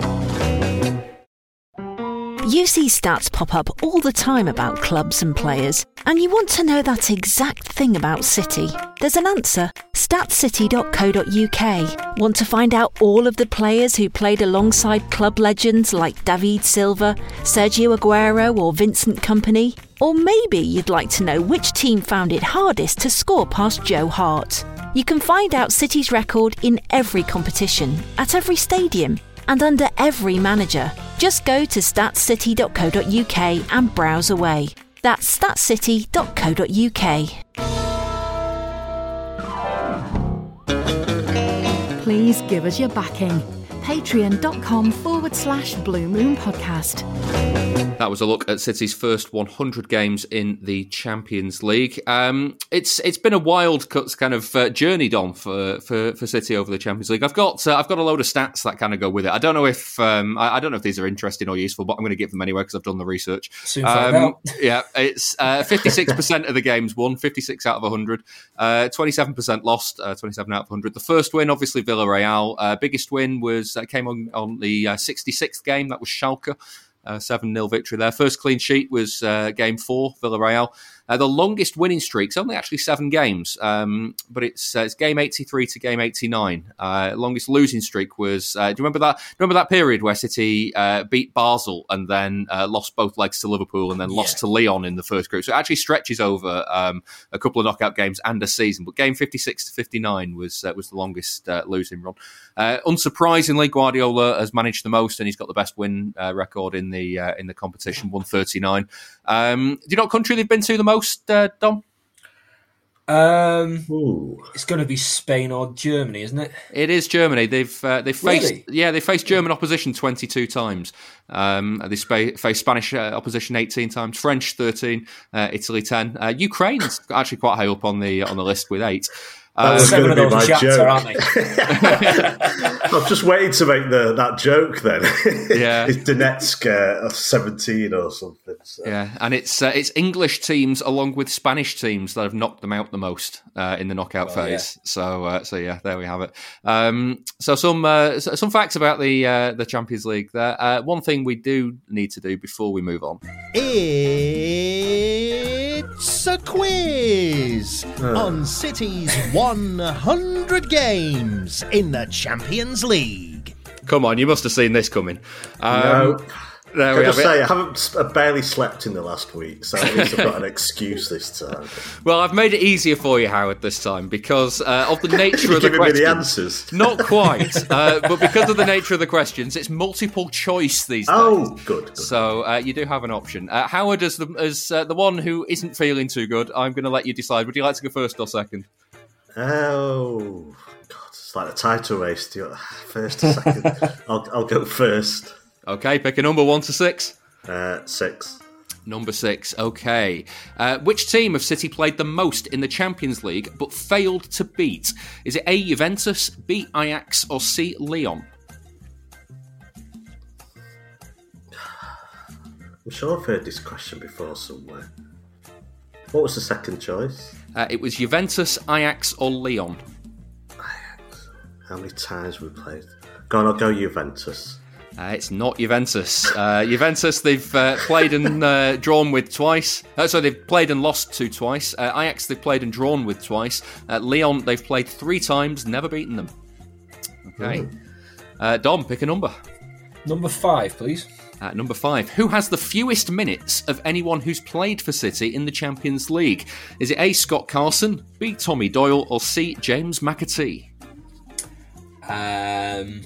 You see stats pop up all the time about clubs and players, and you want to know that exact thing about City. There's an answer. stat city dot co dot uk. Want to find out all of the players who played alongside club legends like David Silva, Sergio Aguero or Vincent Kompany? Or maybe you'd like to know which team found it hardest to score past Joe Hart. You can find out City's record in every competition, at every stadium, and under every manager. Just go to stat city dot co dot uk and browse away. That's stat city dot co dot uk. Please give us your backing. Patreon.com forward slash Blue Moon Podcast. That was a look at City's first one hundred games in the Champions League. Um, it's it's been a wild kind of uh, journey, Dom, for, for for City over the Champions League. I've got uh, I've got a load of stats that kind of go with it. I don't know if um, I, I don't know if these are interesting or useful, but I'm going to give them anyway because I've done the research. Soon find um, out. Yeah, it's uh, fifty-six percent of the games won, fifty-six out of one hundred, uh, twenty-seven percent lost, uh, twenty-seven out of one hundred. The first win, obviously, Villarreal. Uh, biggest win was uh, came on on the uh, sixty-sixth game. That was Schalke. Uh, seven nil victory there. First clean sheet was uh, game four, Villarreal. Uh, the longest winning streak's only actually seven games, um, but it's uh, it's game eighty-three to game eighty-nine. Uh, longest losing streak was, uh, do you remember that? Do you remember that period where City uh, beat Basel and then uh, lost both legs to Liverpool and then yeah. lost to Lyon in the first group? So it actually stretches over um, a couple of knockout games and a season. But game fifty-six to fifty-nine was uh, was the longest uh, losing run. Uh, unsurprisingly, Guardiola has managed the most, and he's got the best win uh, record in the uh, in the competition, one thirty-nine. Um, do you know what country they've been to the most, uh, Dom? Um, it's going to be Spain or Germany, isn't it? It is Germany. They've uh, they faced really? yeah they faced German opposition twenty-two times. Um, they sp- faced Spanish uh, opposition eighteen times, French thirteen, uh, Italy ten. Uh, Ukraine's actually quite high up on the on the list with eight. That was Seven going to be my chapter, joke. Aren't they? I'm just waiting to make the that joke then. Yeah, it's Donetsk uh, seventeen or something. So. Yeah, and it's uh, it's English teams along with Spanish teams that have knocked them out the most uh, in the knockout oh, phase. Yeah. So uh, so yeah, there we have it. Um, so some uh, some facts about the uh, the Champions League. There, uh, one thing we do need to do before we move on. It's a quiz oh. on City's one hundred games in the Champions League. Come on, you must have seen this coming. Um, no. There Can we I just have say, it. I haven't I barely slept in the last week, so at least I've got an excuse this time. Well, I've made it easier for you, Howard, this time because uh, of the nature of the giving questions. me the answers? Not quite, uh, but because of the nature of the questions, it's multiple choice these days. Oh, good. good. So uh, you do have an option. Uh, Howard, as the as uh, the one who isn't feeling too good, I'm going to let you decide. Would you like to go first or second? Oh, God, it's like a title race. Do you, first or second? I'll I'll go first. Okay, pick a number one to six. Uh, six. Number six, okay. Uh, which team of City played the most in the Champions League but failed to beat? Is it A, Juventus, B, Ajax, or C, Lyon? I'm sure I've heard this question before somewhere. What was the second choice? Uh, it was Juventus, Ajax, or Lyon. Ajax. How many times we played? Go on, I'll go Juventus. Uh, it's not Juventus. Uh, Juventus, they've uh, played and uh, drawn with twice. Uh, so they've played and lost to twice. Uh, Ajax, they've played and drawn with twice. Uh, Lyon, they've played three times, never beaten them. Okay. Uh, Dom, pick a number. Number five, please. Uh, number five, who has the fewest minutes of anyone who's played for City in the Champions League? Is it A, Scott Carson, B, Tommy Doyle, or C, James McAtee? Um,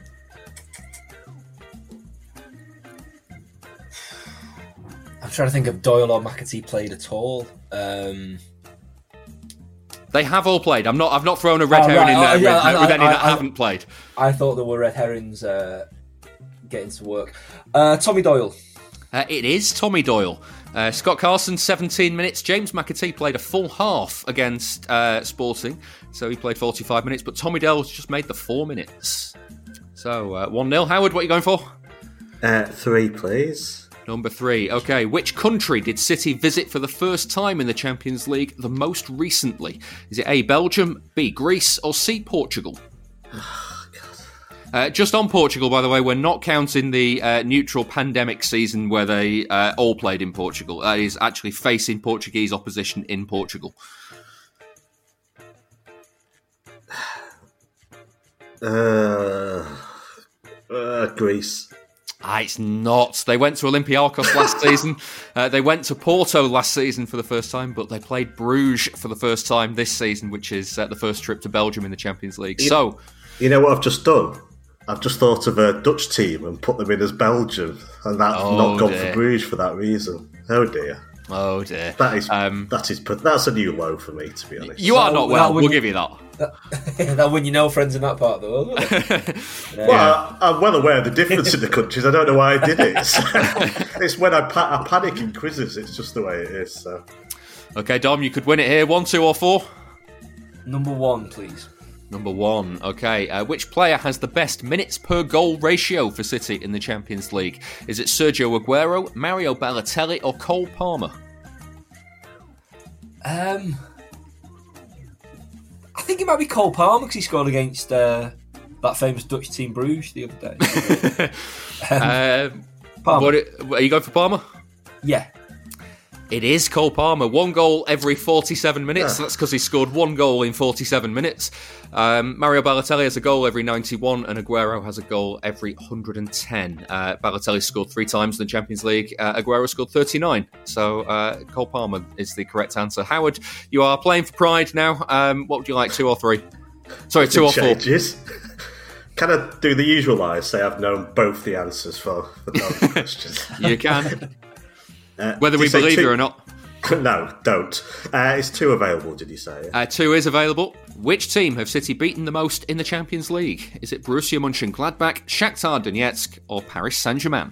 I'm trying to think if Doyle or McAtee played at all. Um, they have all played. I'm not. I've not thrown a red oh, herring right. in there oh, yeah, with, I, with I, any I, that I, haven't played. I thought there were red herrings uh, getting to work. Uh, Tommy Doyle. Uh, it is Tommy Doyle. Uh, Scott Carson, seventeen minutes. James McAtee played a full half against uh, Sporting, so he played forty-five minutes, but Tommy Doyle's just made the four minutes. So, uh, one nil. Howard, what are you going for? Uh, three, please. Number three. Okay, which country did City visit for the first time in the Champions League the most recently? Is it A, Belgium, B, Greece, or C, Portugal? Uh, just on Portugal, by the way, we're not counting the uh, neutral pandemic season where they uh, all played in Portugal. That is actually facing Portuguese opposition in Portugal. Uh, uh, Greece. Ah, it's not. They went to Olympiacos last season. Uh, they went to Porto last season for the first time, but they played Bruges for the first time this season, which is uh, the first trip to Belgium in the Champions League. You, so, you know what I've just done? I've just thought of a Dutch team and put them in as Belgium, and that's oh not gone dear. for Bruges for that reason. Oh dear. Oh dear. That is um, that is that's a new low for me, to be honest. You are not well. We'll give you that. That, that when you know friends in that part, though. yeah. Well, I, I'm well aware of the difference in the countries. I don't know why I did it. It's, it's when I, pa- I panic in quizzes. It's just the way it is. So. Okay, Dom, you could win it here. One, two, or four? Number one, please. Number one. Okay. Uh, which player has the best minutes per goal ratio for City in the Champions League? Is it Sergio Aguero, Mario Balotelli, or Cole Palmer? Um, I think it might be Cole Palmer because he scored against uh, that famous Dutch team Bruges the other day. um, Palmer. What, are you going for Palmer? Yeah. It is Cole Palmer. One goal every forty-seven minutes. Yeah. That's because he scored one goal in forty-seven minutes. Um, Mario Balotelli has a goal every ninety-one, and Aguero has a goal every one hundred ten. Uh, Balotelli scored three times in the Champions League. Uh, Aguero scored thirty-nine. So uh, Cole Palmer is the correct answer. Howard, you are playing for pride now. Um, what would you like, two or three? Sorry, two or four. Can I do the usual lie? Say I've known both the answers for, for those questions. You can. Uh, Whether we believe two? you or not. No, don't. Uh, is two available, did you say? Uh, two is available. Which team have City beaten the most in the Champions League? Is it Borussia Mönchengladbach, Shakhtar Donetsk, or Paris Saint-Germain?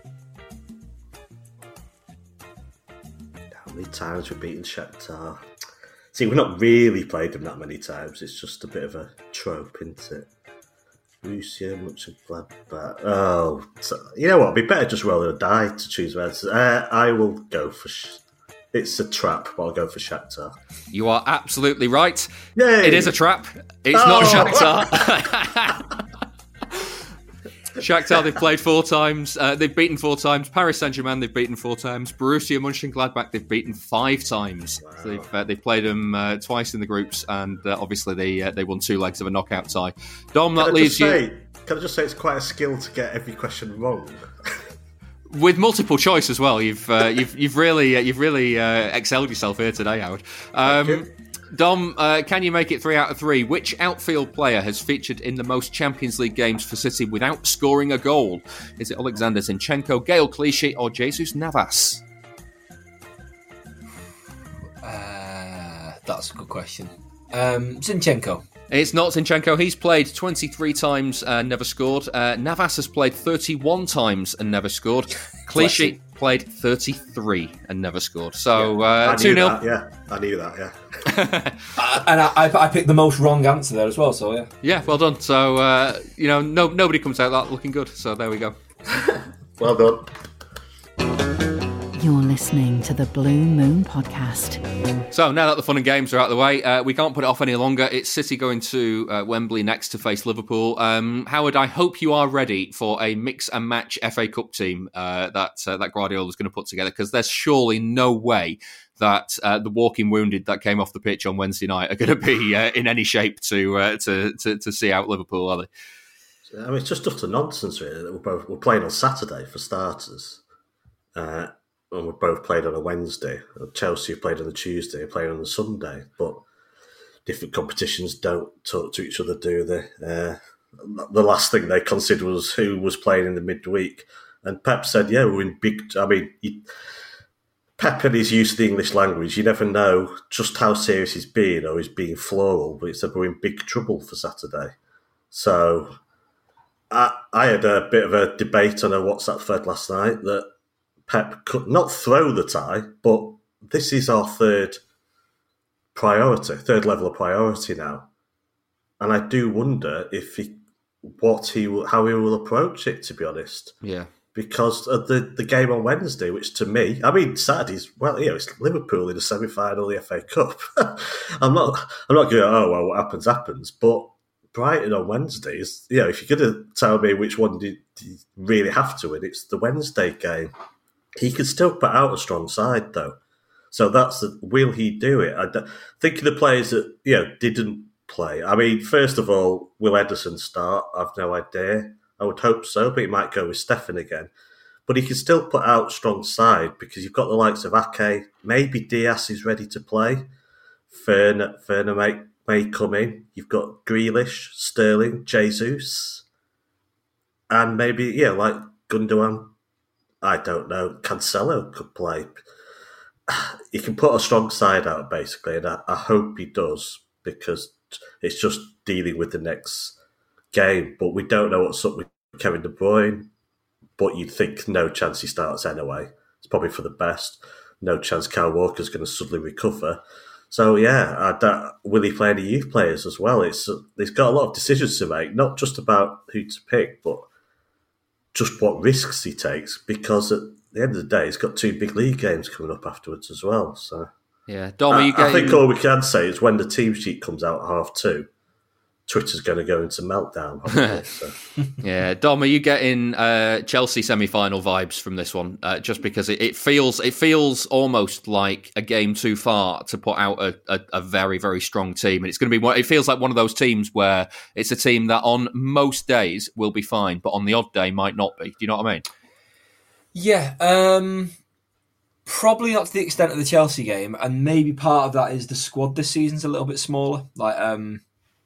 How many times we've beaten Shakhtar? See, we've not really played them that many times. It's just a bit of a trope, isn't it? Borussia Mönchengladbach. Oh, so, you know what? It'd be better just roll a die to choose where. Uh, I will go for. Sh- it's a trap, but I'll go for Shakhtar. You are absolutely right. Yay! It is a trap. It's oh. not Shakhtar. Shakhtar, they've played four times. Uh, they've beaten four times. Paris Saint-Germain, they've beaten four times. Borussia Mönchengladbach, they've beaten five times. Wow. So they've, uh, they've played them uh, twice in the groups, and uh, obviously they uh, they won two legs of a knockout tie. Dom, that can leaves you... Say, can I just say it's quite a skill to get every question wrong? With multiple choice as well. You've uh, you've you've really uh, you've really uh, excelled yourself here today, Howard. Um, Dom, uh, can you make it three out of three? Which outfield player has featured in the most Champions League games for City without scoring a goal? Is it Alexander Zinchenko, Gael Clichy, or Jesus Navas? Uh, that's a good question. Um, Zinchenko. It's not Zinchenko. He's played twenty-three times and never scored. Uh, Navas has played thirty-one times and never scored. Clichy played thirty-three and never scored. So uh, two nil. Yeah, I knew that, yeah. uh, and I, I picked the most wrong answer there as well, so yeah. Yeah, well done. So, uh, you know, no, nobody comes out that looking good. So there we go. Well done. You're listening to the Blue Moon Podcast. So now that the fun and games are out of the way, uh, we can't put it off any longer. It's City going to uh, Wembley next to face Liverpool. Um, Howard, I hope you are ready for a mix and match F A Cup team uh, that uh, that Guardiola is going to put together, because there's surely no way that uh, the walking wounded that came off the pitch on Wednesday night are going to be uh, in any shape to, uh, to to to see out Liverpool, are they? I mean, it's just utter nonsense, really. That we're both we're playing on Saturday for starters, uh, and we're both played on a Wednesday. Chelsea played on the Tuesday, played on the Sunday, but different competitions don't talk to each other, do they? Uh, the last thing they considered was who was playing in the midweek, and Pep said, "Yeah, we're in big." I mean, he, Pep and his use of the English language, you never know just how serious he's being or he's being floral, but he said we're in big trouble for Saturday. So I, I had a bit of a debate on a WhatsApp thread last night that Pep could not throw the tie, but this is our third priority, third level of priority now. And I do wonder if he, what he will, how he will approach it, to be honest. Yeah. Because of the, the game on Wednesday, which to me, I mean, Saturday's, well, you know, it's Liverpool in the semi-final of the F A Cup. I'm not, I'm not going, oh, well, what happens, happens. But Brighton on Wednesday is, you know, if you're going to tell me which one do you, do you really have to win, it's the Wednesday game. He can still put out a strong side, though. So that's the, will he do it? I think of the players that, you know, didn't play. I mean, first of all, will Ederson start? I've no idea. I would hope so, but he might go with Stefan again. But he can still put out strong side because you've got the likes of Ake. Maybe Diaz is ready to play. Ferner, Ferner may, may come in. You've got Grealish, Sterling, Jesus. And maybe, yeah, like Gundogan. I don't know. Cancelo could play. He can put a strong side out, basically, and I, I hope he does because it's just dealing with the next game. But we don't know what's up with Kevin De Bruyne, but you'd think no chance he starts anyway. It's probably for the best. No chance Kyle Walker's going to suddenly recover. So, yeah, I don't, will he play any youth players as well? It's He's got a lot of decisions to make, not just about who to pick, but just what risks he takes, because at the end of the day, he's got two big league games coming up afterwards as well. So, yeah, Dom, are I, you getting... I think all we can say is when the team sheet comes out at half two, Twitter's going to go into meltdown. So. Yeah, Dom, are you getting uh, Chelsea semi-final vibes from this one? Uh, just because it, it feels it feels almost like a game too far to put out a, a, a very very strong team, and it's going to be one. It feels like one of those teams where it's a team that on most days will be fine, but on the odd day might not be. Do you know what I mean? Yeah, um, probably not to the extent of the Chelsea game, and maybe part of that is the squad this season's a little bit smaller. Like. Um,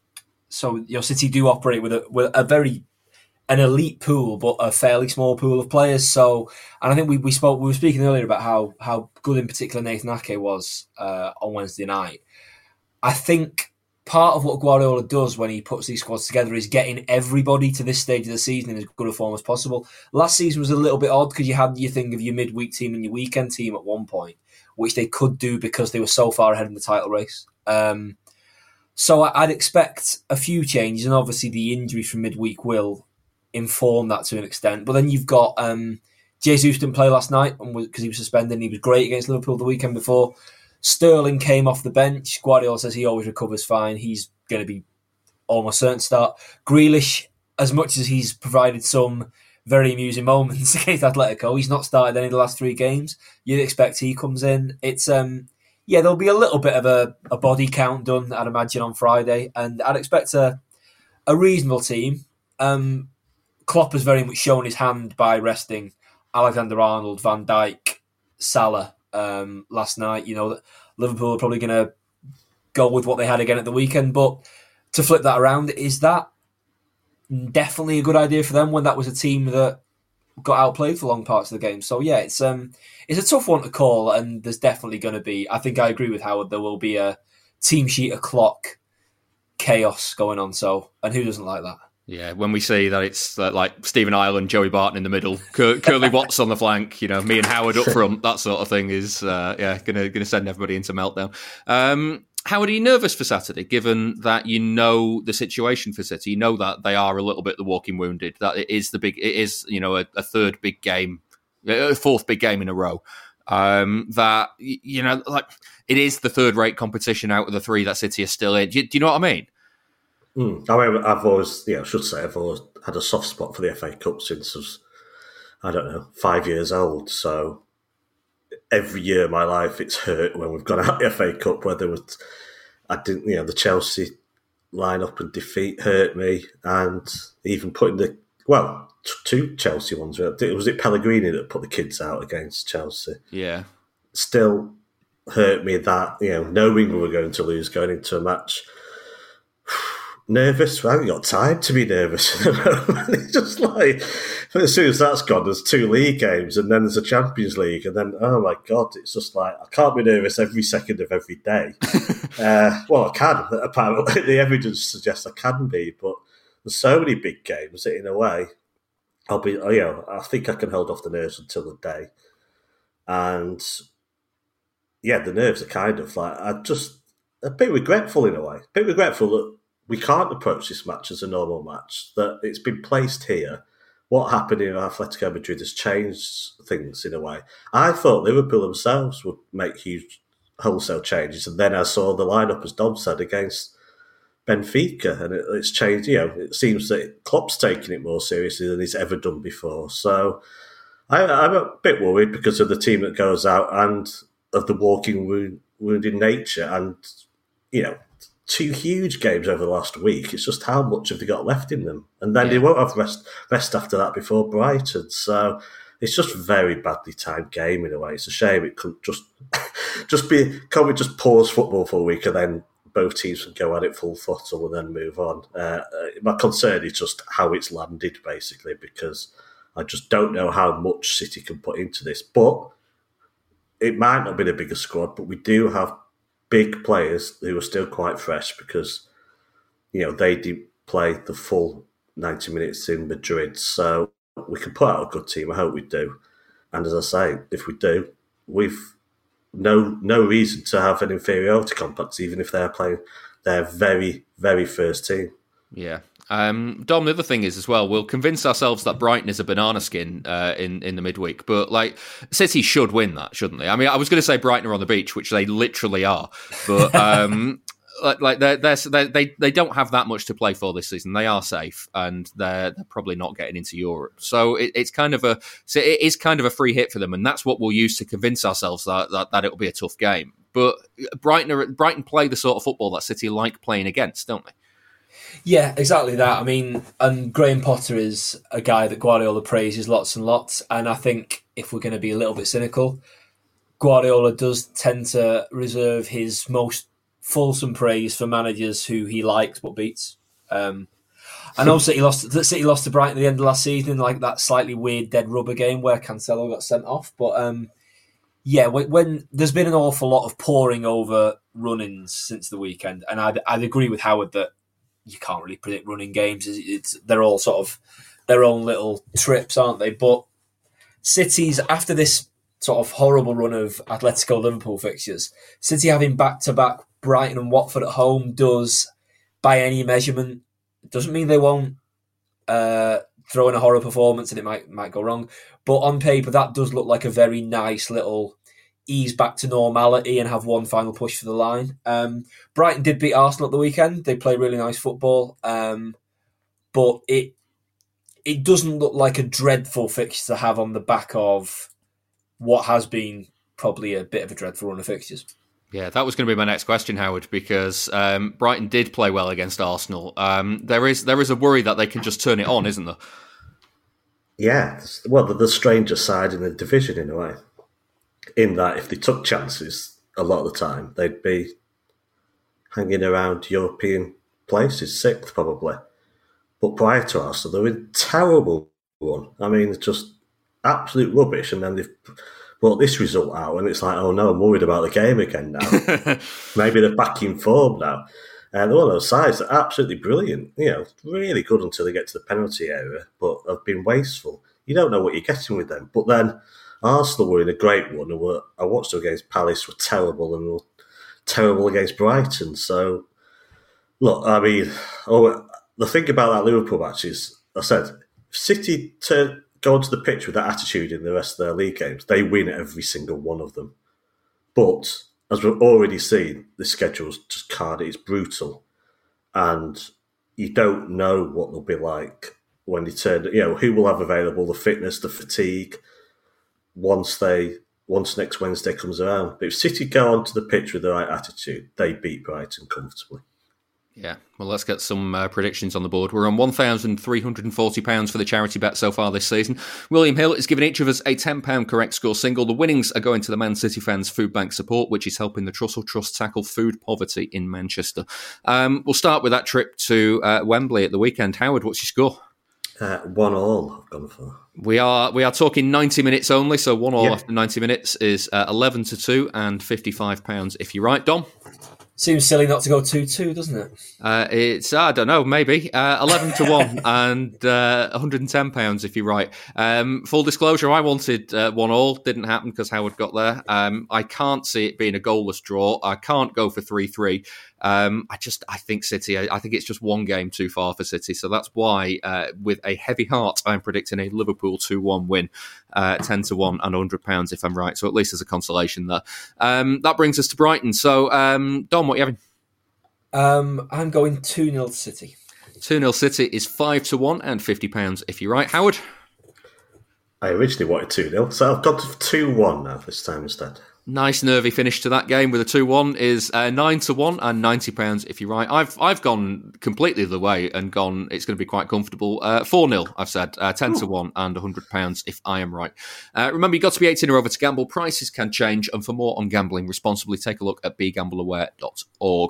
So your City do operate with a with a very an elite pool, but a fairly small pool of players. So, and I think we, we spoke we were speaking earlier about how how good in particular Nathan Ake was uh, on Wednesday night. I think part of what Guardiola does when he puts these squads together is getting everybody to this stage of the season in as good a form as possible. Last season was a little bit odd because you had your thing of your midweek team and your weekend team at one point, which they could do because they were so far ahead in the title race. Um, So I'd expect a few changes, and obviously the injury from midweek will inform that to an extent. But then you've got um, Jesus didn't play last night because he was suspended and he was great against Liverpool the weekend before. Sterling came off the bench. Guardiola says he always recovers fine. He's going to be almost certain to start. Grealish, as much as he's provided some very amusing moments against Atletico, he's not started any of the last three games. You'd expect he comes in. It's... um. Yeah, there'll be a little bit of a, a body count done, I'd imagine, on Friday. And I'd expect a a reasonable team. Um, Klopp has very much shown his hand by resting Alexander-Arnold, Van Dijk, Salah um, last night. You know, Liverpool are probably going to go with what they had again at the weekend. But to flip that around, is that definitely a good idea for them when that was a team that got outplayed for long parts of the game? So yeah, it's um it's a tough one to call, and there's definitely going to be, I think I agree with Howard, there will be a team sheet o'clock chaos going on. So, and who doesn't like that? Yeah, when we see that it's uh, like Stephen Ireland, Joey Barton in the middle, Cur- Curly Watts on the flank, you know, me and Howard up front, that sort of thing is uh, yeah gonna gonna send everybody into meltdown. Um, Howard, are you nervous for Saturday, given that you know the situation for City? You know that they are a little bit the walking wounded, that it is the big, it is, you know, a, a third big game, a fourth big game in a row. Um, that, you know, like it is the third rate competition out of the three that City are still in. Do you, do you know what I mean? Mm. I mean, I've always, yeah, I should say, I've always had a soft spot for the F A Cup since I was, I don't know, five years old. So every year of my life, it's hurt when we've gone out the F A Cup, whether it was, I didn't, you know, the Chelsea line-up and defeat hurt me, and even putting the, well, t- two Chelsea ones, was it Pellegrini that put the kids out against Chelsea? Yeah. Still hurt me that, you know, knowing we were going to lose going into a match. Nervous? I haven't got time to be nervous at the moment. It's just like, as soon as that's gone, there's two league games and then there's a Champions League, and then, oh my God, it's just like, I can't be nervous every second of every day. uh, well, I can, apparently. The evidence suggests I can be, but there's so many big games that, in a way, I'll be, you know, I think I can hold off the nerves until the day. And, yeah, the nerves are kind of like, I'm just a bit regretful in a way. A bit regretful that we can't approach this match as a normal match, that it's been placed here. What happened in Atletico Madrid has changed things in a way. I thought Liverpool themselves would make huge wholesale changes, and then I saw the lineup, as Dom said, against Benfica, and it, it's changed. You know, it seems that Klopp's taking it more seriously than he's ever done before. So I, I'm a bit worried because of the team that goes out and of the walking wound, wounded nature, and, you know, two huge games over the last week. It's just how much have they got left in them? And then yeah. they won't have rest, rest after that before Brighton. So it's just a very badly timed game in a way. It's a shame it couldn't just just be, can't we just pause football for a week and then both teams can go at it full throttle and then move on? Uh, my concern is just how it's landed, basically, because I just don't know how much City can put into this. But it might not be a bigger squad, but we do have big players who are still quite fresh because, you know, they did play the full ninety minutes in Madrid. So we can put out a good team. I hope we do. And as I say, if we do, we've no no reason to have an inferiority complex, even if they're playing their very, very first team. Yeah. Um, Dom, the other thing is as well, we'll convince ourselves that Brighton is a banana skin uh, in, in the midweek, but like City should win that, shouldn't they? I mean, I was going to say Brighton are on the beach, which they literally are, but um, like, like they're, they're, they they don't have that much to play for this season. They are safe, and they're, they're probably not getting into Europe. So it, it's kind of a so it is kind of a free hit for them, and that's what we'll use to convince ourselves that that, that it'll be a tough game. But Brighton are, Brighton play the sort of football that City like playing against, don't they? Yeah, exactly that. I mean, and Graham Potter is a guy that Guardiola praises lots and lots. And I think if we're going to be a little bit cynical, Guardiola does tend to reserve his most fulsome praise for managers who he likes but beats. Um, I know City lost, City lost to Brighton at the end of last season, like that slightly weird dead rubber game where Cancelo got sent off. But um, yeah, when, when there's been an awful lot of poring over run-ins since the weekend, and I'd, I'd agree with Howard that you can't really predict running games. It's, it's they're all sort of their own little trips, aren't they? But City's, after this sort of horrible run of Atletico Liverpool fixtures, City having back-to-back Brighton and Watford at home does, by any measurement, doesn't mean they won't uh, throw in a horror performance and it might might go wrong. But on paper, that does look like a very nice little ease back to normality and have one final push for the line. Um, Brighton did beat Arsenal at the weekend. They play really nice football. Um, but it it doesn't look like a dreadful fixture to have on the back of what has been probably a bit of a dreadful run of fixtures. Yeah, that was going to be my next question, Howard, because um, Brighton did play well against Arsenal. Um, there is there is a worry that they can just turn it on, isn't there? Yeah, well, they're the stranger side in the division in a way. In that, if they took chances a lot of the time, they'd be hanging around European places, sixth probably. But prior to Arsenal, they were in terrible one. I mean, it's just absolute rubbish. And then they've brought this result out, and it's like, oh no, I'm worried about the game again now. Maybe they're back in form now. And uh, they're one of those sides that are absolutely brilliant. You know, really good until they get to the penalty area, but have been wasteful. You don't know what you're getting with them. But then Arsenal were in a great one, and were, I watched them against Palace, were terrible, and were terrible against Brighton. So, look, I mean, oh, the thing about that Liverpool match is, I said, if City turn, go onto the pitch with that attitude in the rest of their league games, they win every single one of them. But, as we've already seen, the schedule's just card, it's brutal. And you don't know what they'll be like when they turn, you know, who will have available, the fitness, the fatigue, once they once next Wednesday comes around. But if City go onto the pitch with the right attitude, they beat Brighton comfortably. Yeah, well, let's get some uh, predictions on the board. We're on one thousand three hundred forty pounds for the charity bet so far this season. William Hill is giving each of us a ten pounds correct score single. The winnings are going to the Man City fans' food bank support, which is helping the Trussell Trust tackle food poverty in Manchester. Um, we'll start with that trip to uh, Wembley at the weekend. Howard, what's your score? Uh, one all I've gone for. We are we are talking ninety minutes only, so one all yeah. after ninety minutes is uh, eleven to two and fifty-five pounds if you're right. Dom? Seems silly not to go two two, doesn't it? Uh, it's, I don't know, maybe. Uh, eleven to one and uh, one hundred ten pounds if you're right. Um, full disclosure, I wanted uh, one all. Didn't happen because Howard got there. Um, I can't see it being a goalless draw. I can't go for three three. Um, I just, I think City, I, I think it's just one game too far for City. So that's why, uh, with a heavy heart, I'm predicting a Liverpool two one win, uh, ten to one and one hundred pounds if I'm right. So at least there's a consolation there. Um, that brings us to Brighton. So, um, Dom, what are you having? Um, I'm going two nil City. two nil City is five to one and fifty pounds if you're right. Howard? I originally wanted two nil, so I've got two one now this time instead. Nice nervy finish to that game with a two one is uh, nine to one and ninety pounds if you're right. I've I've gone completely the way and gone, it's going to be quite comfortable. Uh, four nil, I've said, uh, ten to one and one hundred pounds if I am right. Uh, remember, you've got to be eighteen or over to gamble. Prices can change, and for more on gambling responsibly, take a look at be gamble aware dot org.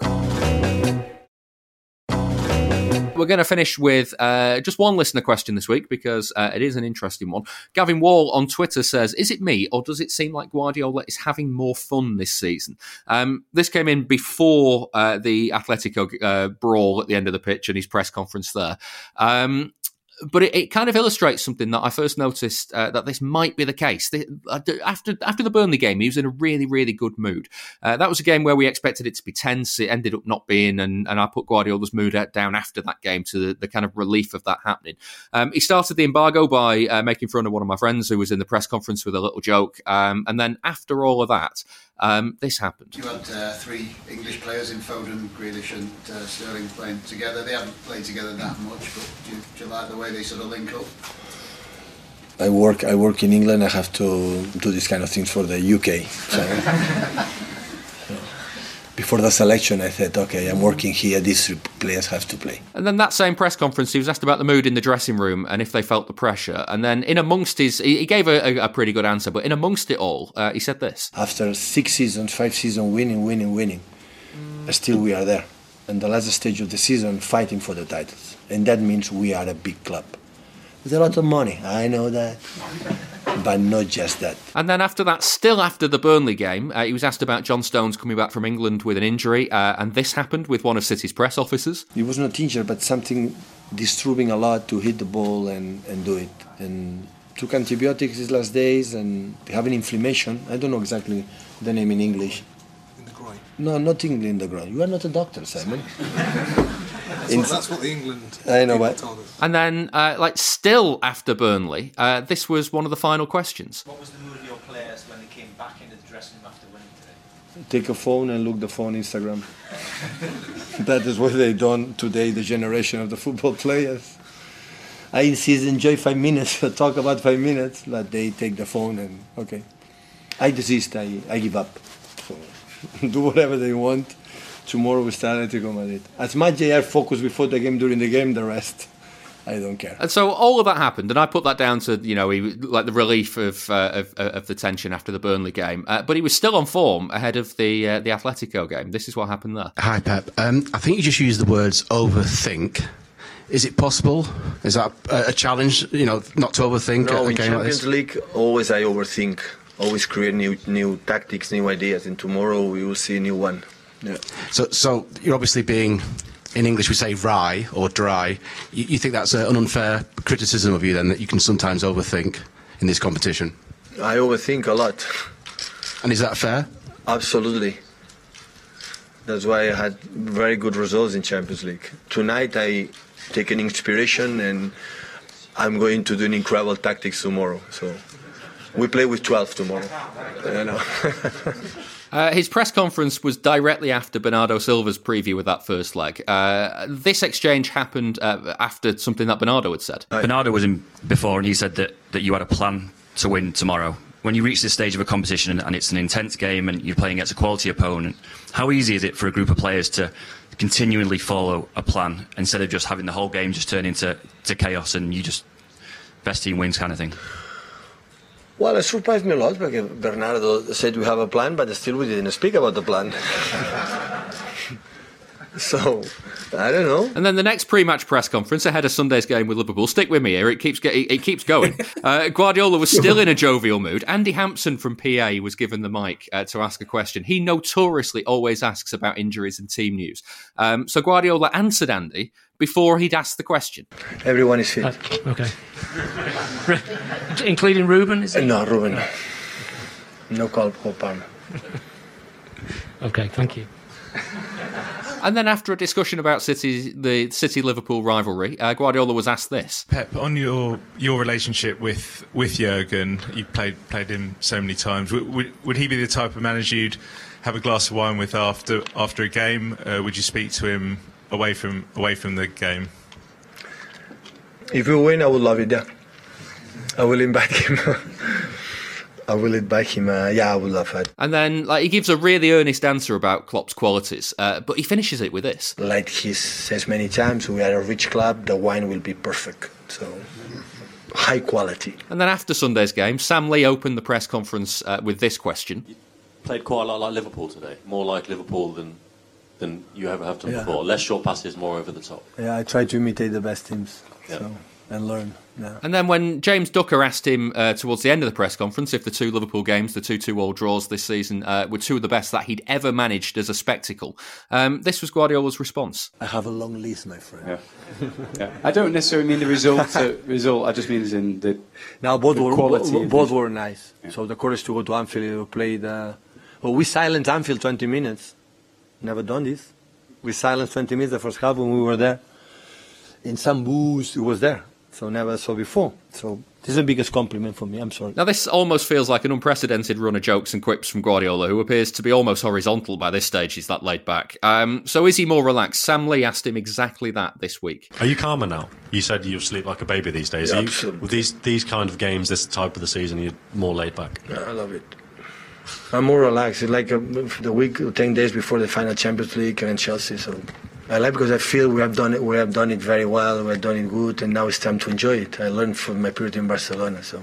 We're going to finish with uh, just one listener question this week because uh, it is an interesting one. Gavin Wall on Twitter says, is it me or does it seem like Guardiola is having more fun this season? Um, this came in before uh, the Atletico uh, brawl at the end of the pitch and his press conference there. Um, But it, it kind of illustrates something that I first noticed uh, that this might be the case. The, uh, after after the Burnley game, he was in a really, really good mood. Uh, that was a game where we expected it to be tense. It ended up not being, and, and I put Guardiola's mood down after that game to the, the kind of relief of that happening. Um, he started the embargo by uh, making fun of one of my friends who was in the press conference with a little joke. Um, and then after all of that, Um, this happened. You had uh, three English players in Foden, Grealish and uh, Sterling playing together. They haven't played together that much, but do you, do you like the way they sort of link up? I work I work in England. I have to do this kind of things for the U K. So, before the selection, I said, okay, I'm working here. These players have to play. And then that same press conference, he was asked about the mood in the dressing room and if they felt the pressure. And then in amongst his, he gave a, a pretty good answer, but in amongst it all, uh, he said this. After six seasons, five seasons, winning, winning, winning, mm. still we are there. And the last stage of the season, fighting for the titles. And that means we are a big club. There's a lot of money, I know that. But not just that. And then after that, still after the Burnley game, uh, he was asked about John Stones coming back from England with an injury, uh, and this happened with one of City's press officers. He was not injured, but something disturbing a lot to hit the ball and, and do it. And took antibiotics his last days and having inflammation. I don't know exactly the name in English. In the groin? No, not in the groin. You are not a doctor, Simon. That's, what, that's what the England I know, but told us. And then, uh, like, still after Burnley, uh, this was one of the final questions. What was the mood of your players when they came back into the dressing room after winning today? Take a phone and look the phone Instagram. That is what they done today, the generation of the football players. I insist, enjoy five minutes, talk about five minutes, but they take the phone and, okay. I desist, I, I give up. So, do whatever they want. Tomorrow we start Atletico Madrid. As much they are focused before the game, during the game, the rest, I don't care. And so all of that happened, and I put that down to, you know, he, like the relief of, uh, of of the tension after the Burnley game. Uh, but he was still on form ahead of the uh, the Atletico game. This is what happened there. Hi, Pep. Um, I think you just used the words overthink. Is it possible? Is that a, a challenge, you know, not to overthink no, a in game Champions like this? League, always I overthink. Always create new new tactics, new ideas, and tomorrow we will see a new one. Yeah. So, so you're obviously being, in English we say wry or dry. You, you think that's an unfair criticism of you then, that you can sometimes overthink in this competition? I overthink a lot. And is that fair? Absolutely. That's why I had very good results in Champions League. Tonight I take an inspiration and I'm going to do an incredible tactics tomorrow. So we play with twelve tomorrow. You know. Uh, his press conference was directly after Bernardo Silva's preview of that first leg. Uh, this exchange happened uh, after something that Bernardo had said. Bernardo was in before and he said that, that you had a plan to win tomorrow. When you reach this stage of a competition and it's an intense game and you're playing against a quality opponent, how easy is it for a group of players to continually follow a plan instead of just having the whole game just turn into to chaos and you just best team wins kind of thing? Well, it surprised me a lot because Bernardo said we have a plan, but still we didn't speak about the plan. So, I don't know. And then the next pre-match press conference ahead of Sunday's game with Liverpool. Stick with me here; it keeps getting, it keeps going. Uh, Guardiola was still in a jovial mood. Andy Hampson from P A was given the mic uh, to ask a question. He notoriously always asks about injuries and team news. Um, so Guardiola answered Andy before he'd asked the question. Everyone is fit. Uh, okay. Including Ruben, is it? No, Ruben. No call for Palmer. Okay, thank you. And then after a discussion about City, the City-Liverpool rivalry, uh, Guardiola was asked this. Pep, on your your relationship with, with Jurgen, you played played him so many times, would, would, would he be the type of manager you'd have a glass of wine with after after a game? Uh, would you speak to him away from away from the game? If we win, I would love it, yeah. I will invite him. I will invite him. Uh, yeah, I would love it. And then, like, he gives a really earnest answer about Klopp's qualities, uh, but he finishes it with this: like he says many times, we are a rich club. The wine will be perfect. So, high quality. And then after Sunday's game, Sam Lee opened the press conference uh, with this question: You played quite a lot like Liverpool today, more like Liverpool than than you ever have done Yeah. before. Less short passes, more over the top. Yeah, I try to imitate the best teams. Yeah. So, and learn. Yeah. And then when James Ducker asked him uh, towards the end of the press conference if the two Liverpool games, the two two-all draws this season, uh, were two of the best that he'd ever managed as a spectacle, um, this was Guardiola's response. I have a long list, my friend. Yeah. yeah. I don't necessarily mean the result. Uh, result. I just mean as in the Now both the were quality. both, of both the- were nice. Yeah. So the courage to go to Anfield, we played. Uh, well, we silenced Anfield twenty minutes. Never done this. We silenced twenty minutes the first half when we were there. In some boost, it was there. So never saw before. So this is the biggest compliment for me. I'm sorry. Now, this almost feels like an unprecedented run of jokes and quips from Guardiola, who appears to be almost horizontal by this stage. He's that laid back. Um, so is he more relaxed? Sam Lee asked him exactly that this week. Are you calmer now? You said you sleep like a baby these days. Yeah, Are you, absolutely. with these these kind of games, this type of the season, you're more laid back. Yeah, I love it. I'm more relaxed. It's like uh, the week, ten days before the final Champions League and Chelsea. So I like because I feel we have done it. We have done it very well. We have done it good, and now it's time to enjoy it. I learned from my period in Barcelona. So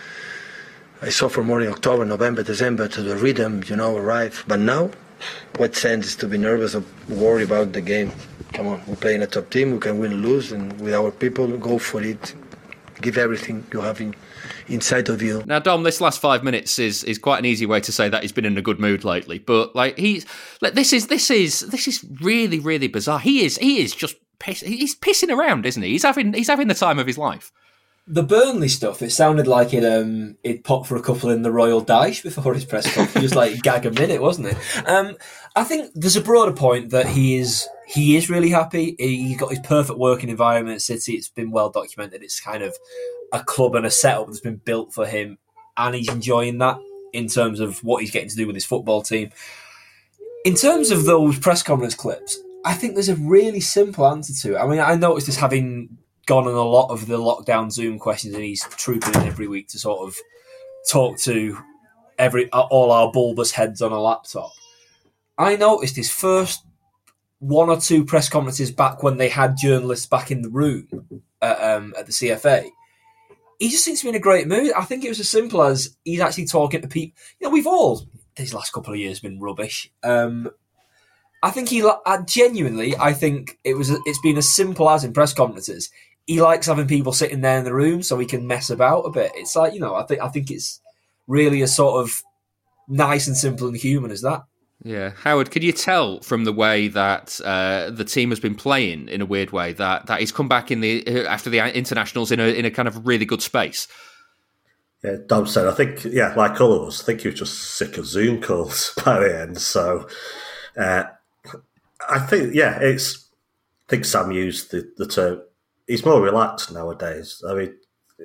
I suffer more in October, November, December to the rhythm, you know, arrive. But now, what sense is to be nervous or worry about the game? Come on, we're playing a top team. We can win or lose, and with our people, go for it. Give everything you have in, inside of you. Now, Dom, this last five minutes is is quite an easy way to say that he's been in a good mood lately. But like he's like this is this is this is really really bizarre. He is he is just piss, he's pissing around, isn't he? He's having he's having the time of his life. The Burnley stuff, it sounded like it um it popped for a couple in the Royal Dyche before his press conference. Just like gag a minute, wasn't it? Um, I think there's a broader point that he is he is really happy. He got his perfect working environment at City. It's been well documented. It's kind of a club and a setup that's been built for him, and he's enjoying that in terms of what he's getting to do with his football team. In terms of those press conference clips, I think there's a really simple answer to it. I mean, I noticed this having gone on a lot of the lockdown Zoom questions, and he's trooping in every week to sort of talk to every all our bulbous heads on a laptop. I noticed his first one or two press conferences back when they had journalists back in the room uh, um, at the C F A. He just seems to be in a great mood. I think it was as simple as he's actually talking to people. You know, we've all these last couple of years been rubbish. Um, I think he uh, genuinely. I think it was. It's been as simple as in press conferences. He likes having people sitting there in the room so he can mess about a bit. It's like, you know, I think I think it's really as sort of nice and simple and human as that. Yeah, Howard, could you tell from the way that uh, the team has been playing in a weird way that, that he's come back in the after the internationals in a in a kind of really good space? Yeah, Dom said, I think, yeah, like all of us, I think he was just sick of Zoom calls by the end. So uh, I think, yeah, it's. I think Sam used the, the term. He's more relaxed nowadays. I mean,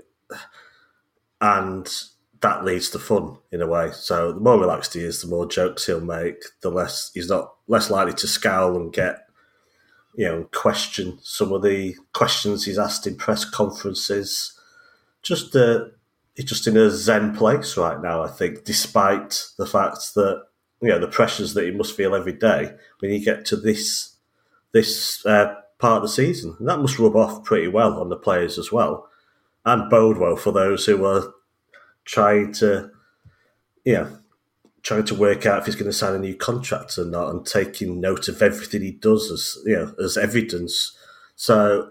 and that leads to fun in a way. So the more relaxed he is, the more jokes he'll make. The less he's not less likely to scowl and get, you know, question some of the questions he's asked in press conferences. Just uh, he's just in a zen place right now, I think, despite the fact that, you know, the pressures that he must feel every day when you get to this this uh, part of the season. And that must rub off pretty well on the players as well, and bode well for those who are trying to, you know, trying to work out if he's going to sign a new contract or not, and taking note of everything he does as, you know, as evidence. So,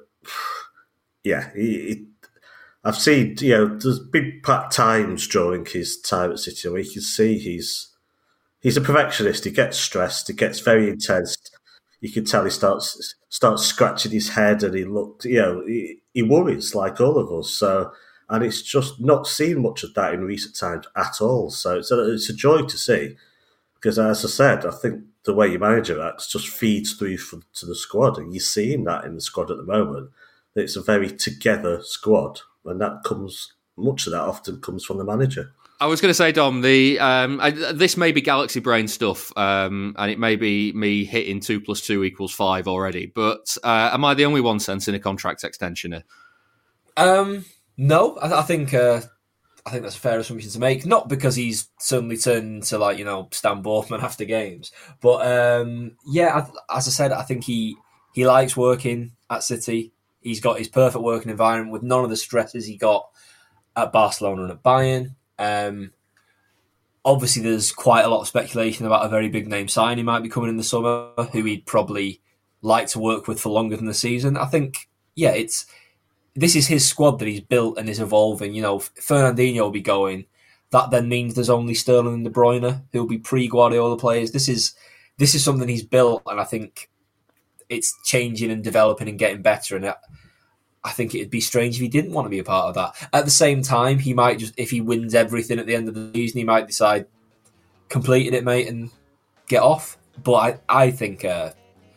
yeah, he, he, I've seen, you know, there's been times during his time at City where you can see he's he's a perfectionist. He gets stressed. He gets very intense. You can tell he starts starts scratching his head, and he looked, you know, he, he worries like all of us. So, and it's just not seen much of that in recent times at all. So it's a, it's a joy to see, because as I said, I think the way your manager acts just feeds through from, to the squad, and you're seeing that in the squad at the moment. It's a very together squad, and that comes, much of that often comes from the manager. I was going to say, Dom, the um, I, this may be Galaxy Brain stuff, um, and it may be me hitting two plus two equals five already, but uh, am I the only one sensing a contract extension here? Um, no, I, I think uh, I think that's a fair assumption to make. Not because he's suddenly turned into, like, you know, Stan Borthman after games, but um, yeah, I, as I said, I think he he likes working at City. He's got his perfect working environment with none of the stresses he got at Barcelona and at Bayern. Um, obviously, there's quite a lot of speculation about a very big name sign he might be coming in the summer, who he'd probably like to work with for longer than the season. I think, yeah, it's this is his squad that he's built and is evolving. You know, Fernandinho will be going. That then means there's only Sterling and De Bruyne who'll be pre-Guardiola players. This is this is something he's built, and I think it's changing and developing and getting better. And I think it'd be strange if he didn't want to be a part of that. At the same time, he might just, if he wins everything at the end of the season, he might decide, completed it, mate, and get off. But I, I think uh,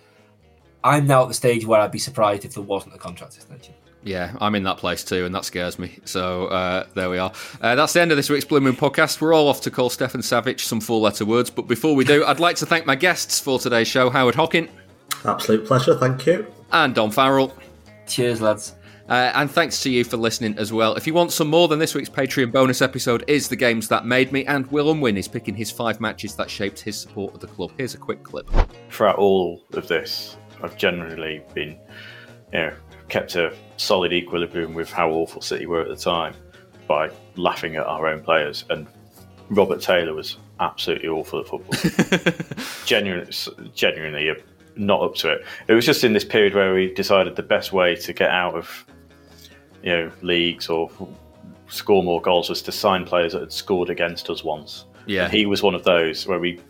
I'm now at the stage where I'd be surprised if there wasn't a contract extension. Yeah, I'm in that place too, and that scares me. So uh, there we are. Uh, that's the end of this week's Blue Moon podcast. We're all off to call Stefan Savic some four-letter words. But before we do, I'd like to thank my guests for today's show, Howard Hockin. Absolute pleasure, thank you. And Dom Farrell. Cheers, lads. Uh, and thanks to you for listening as well. If you want some more, then this week's Patreon bonus episode is The Games That Made Me, and Will Unwin is picking his five matches that shaped his support of the club. Here's a quick clip. Throughout all of this, I've generally been, you know, kept a solid equilibrium with how awful City were at the time by laughing at our own players. And Robert Taylor was absolutely awful at football. genuinely, genuinely not up to it. It was just in this period where we decided the best way to get out of, you know, leagues or score more goals was to sign players that had scored against us once. Yeah. And he was one of those where we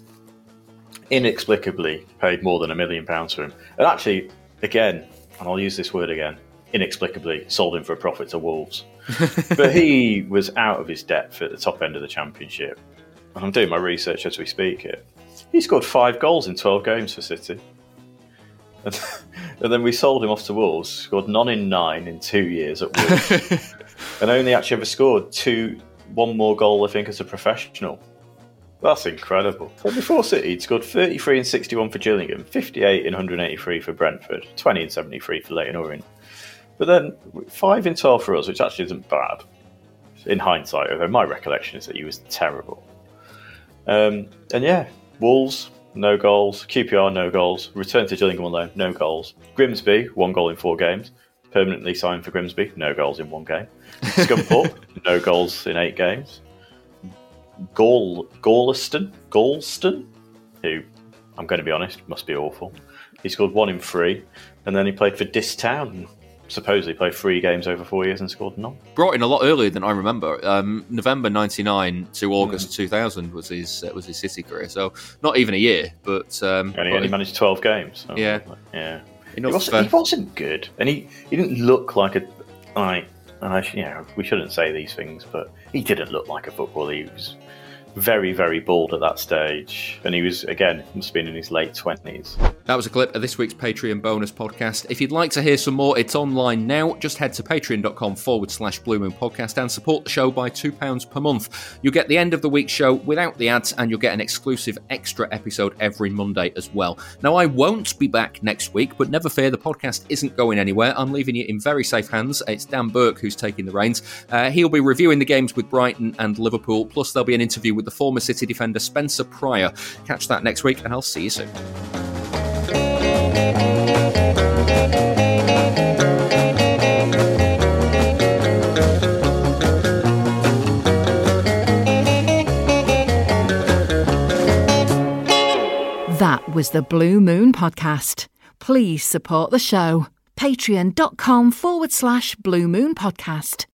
inexplicably paid more than a million pounds for him. And actually, again, and I'll use this word again, inexplicably sold him for a profit to Wolves. But he was out of his depth at the top end of the Championship. And I'm doing my research as we speak here. He scored five goals in twelve games for City. And, and then we sold him off to Wolves, scored none in nine in two years at Wolves. And only actually ever scored two, one more goal, I think, as a professional. That's incredible. But before City, he'd scored thirty-three and sixty-one for Gillingham, fifty-eight and one hundred eighty-three for Brentford, twenty and seventy-three for Leyton Orient. But then five in twelve for us, which actually isn't bad. In hindsight, although my recollection is that he was terrible. Um, and yeah, Wolves, no goals. Q P R, no goals. Return to Gillingham on loan, no goals. Grimsby, one goal in four games. Permanently signed for Grimsby, no goals in one game. Scunthorpe, no goals in eight games. Gall, Galston, Galston, who, I'm going to be honest, must be awful. He scored one in three, and then he played for Diss Town, and supposedly played three games over four years and scored none. Brought in a lot earlier than I remember. Um, November ninety-nine to August mm. two thousand was his uh, was his City career, so not even a year. But um, and he only managed twelve games. So yeah, yeah. He wasn't, he wasn't good, and he, he didn't look like a like. And I, you know, we shouldn't say these things, but he didn't look like a footballer. He was very, very bald at that stage. And he was, again, must have been in his late twenties. That was a clip of this week's Patreon bonus podcast. If you'd like to hear some more, it's online now. Just head to patreon.com forward slash Blue Moon Podcast and support the show by two pounds per month. You'll get the end of the week show without the ads, and you'll get an exclusive extra episode every Monday as well. Now, I won't be back next week, but never fear, the podcast isn't going anywhere. I'm leaving you in very safe hands. It's Dan Burke who's taking the reins. Uh, he'll be reviewing the games with Brighton and Liverpool, plus there'll be an interview with the former City defender Spencer Pryor. Catch that next week, and I'll see you soon. That was the Blue Moon Podcast. Please support the show. Patreon.com forward slash Blue Moon Podcast.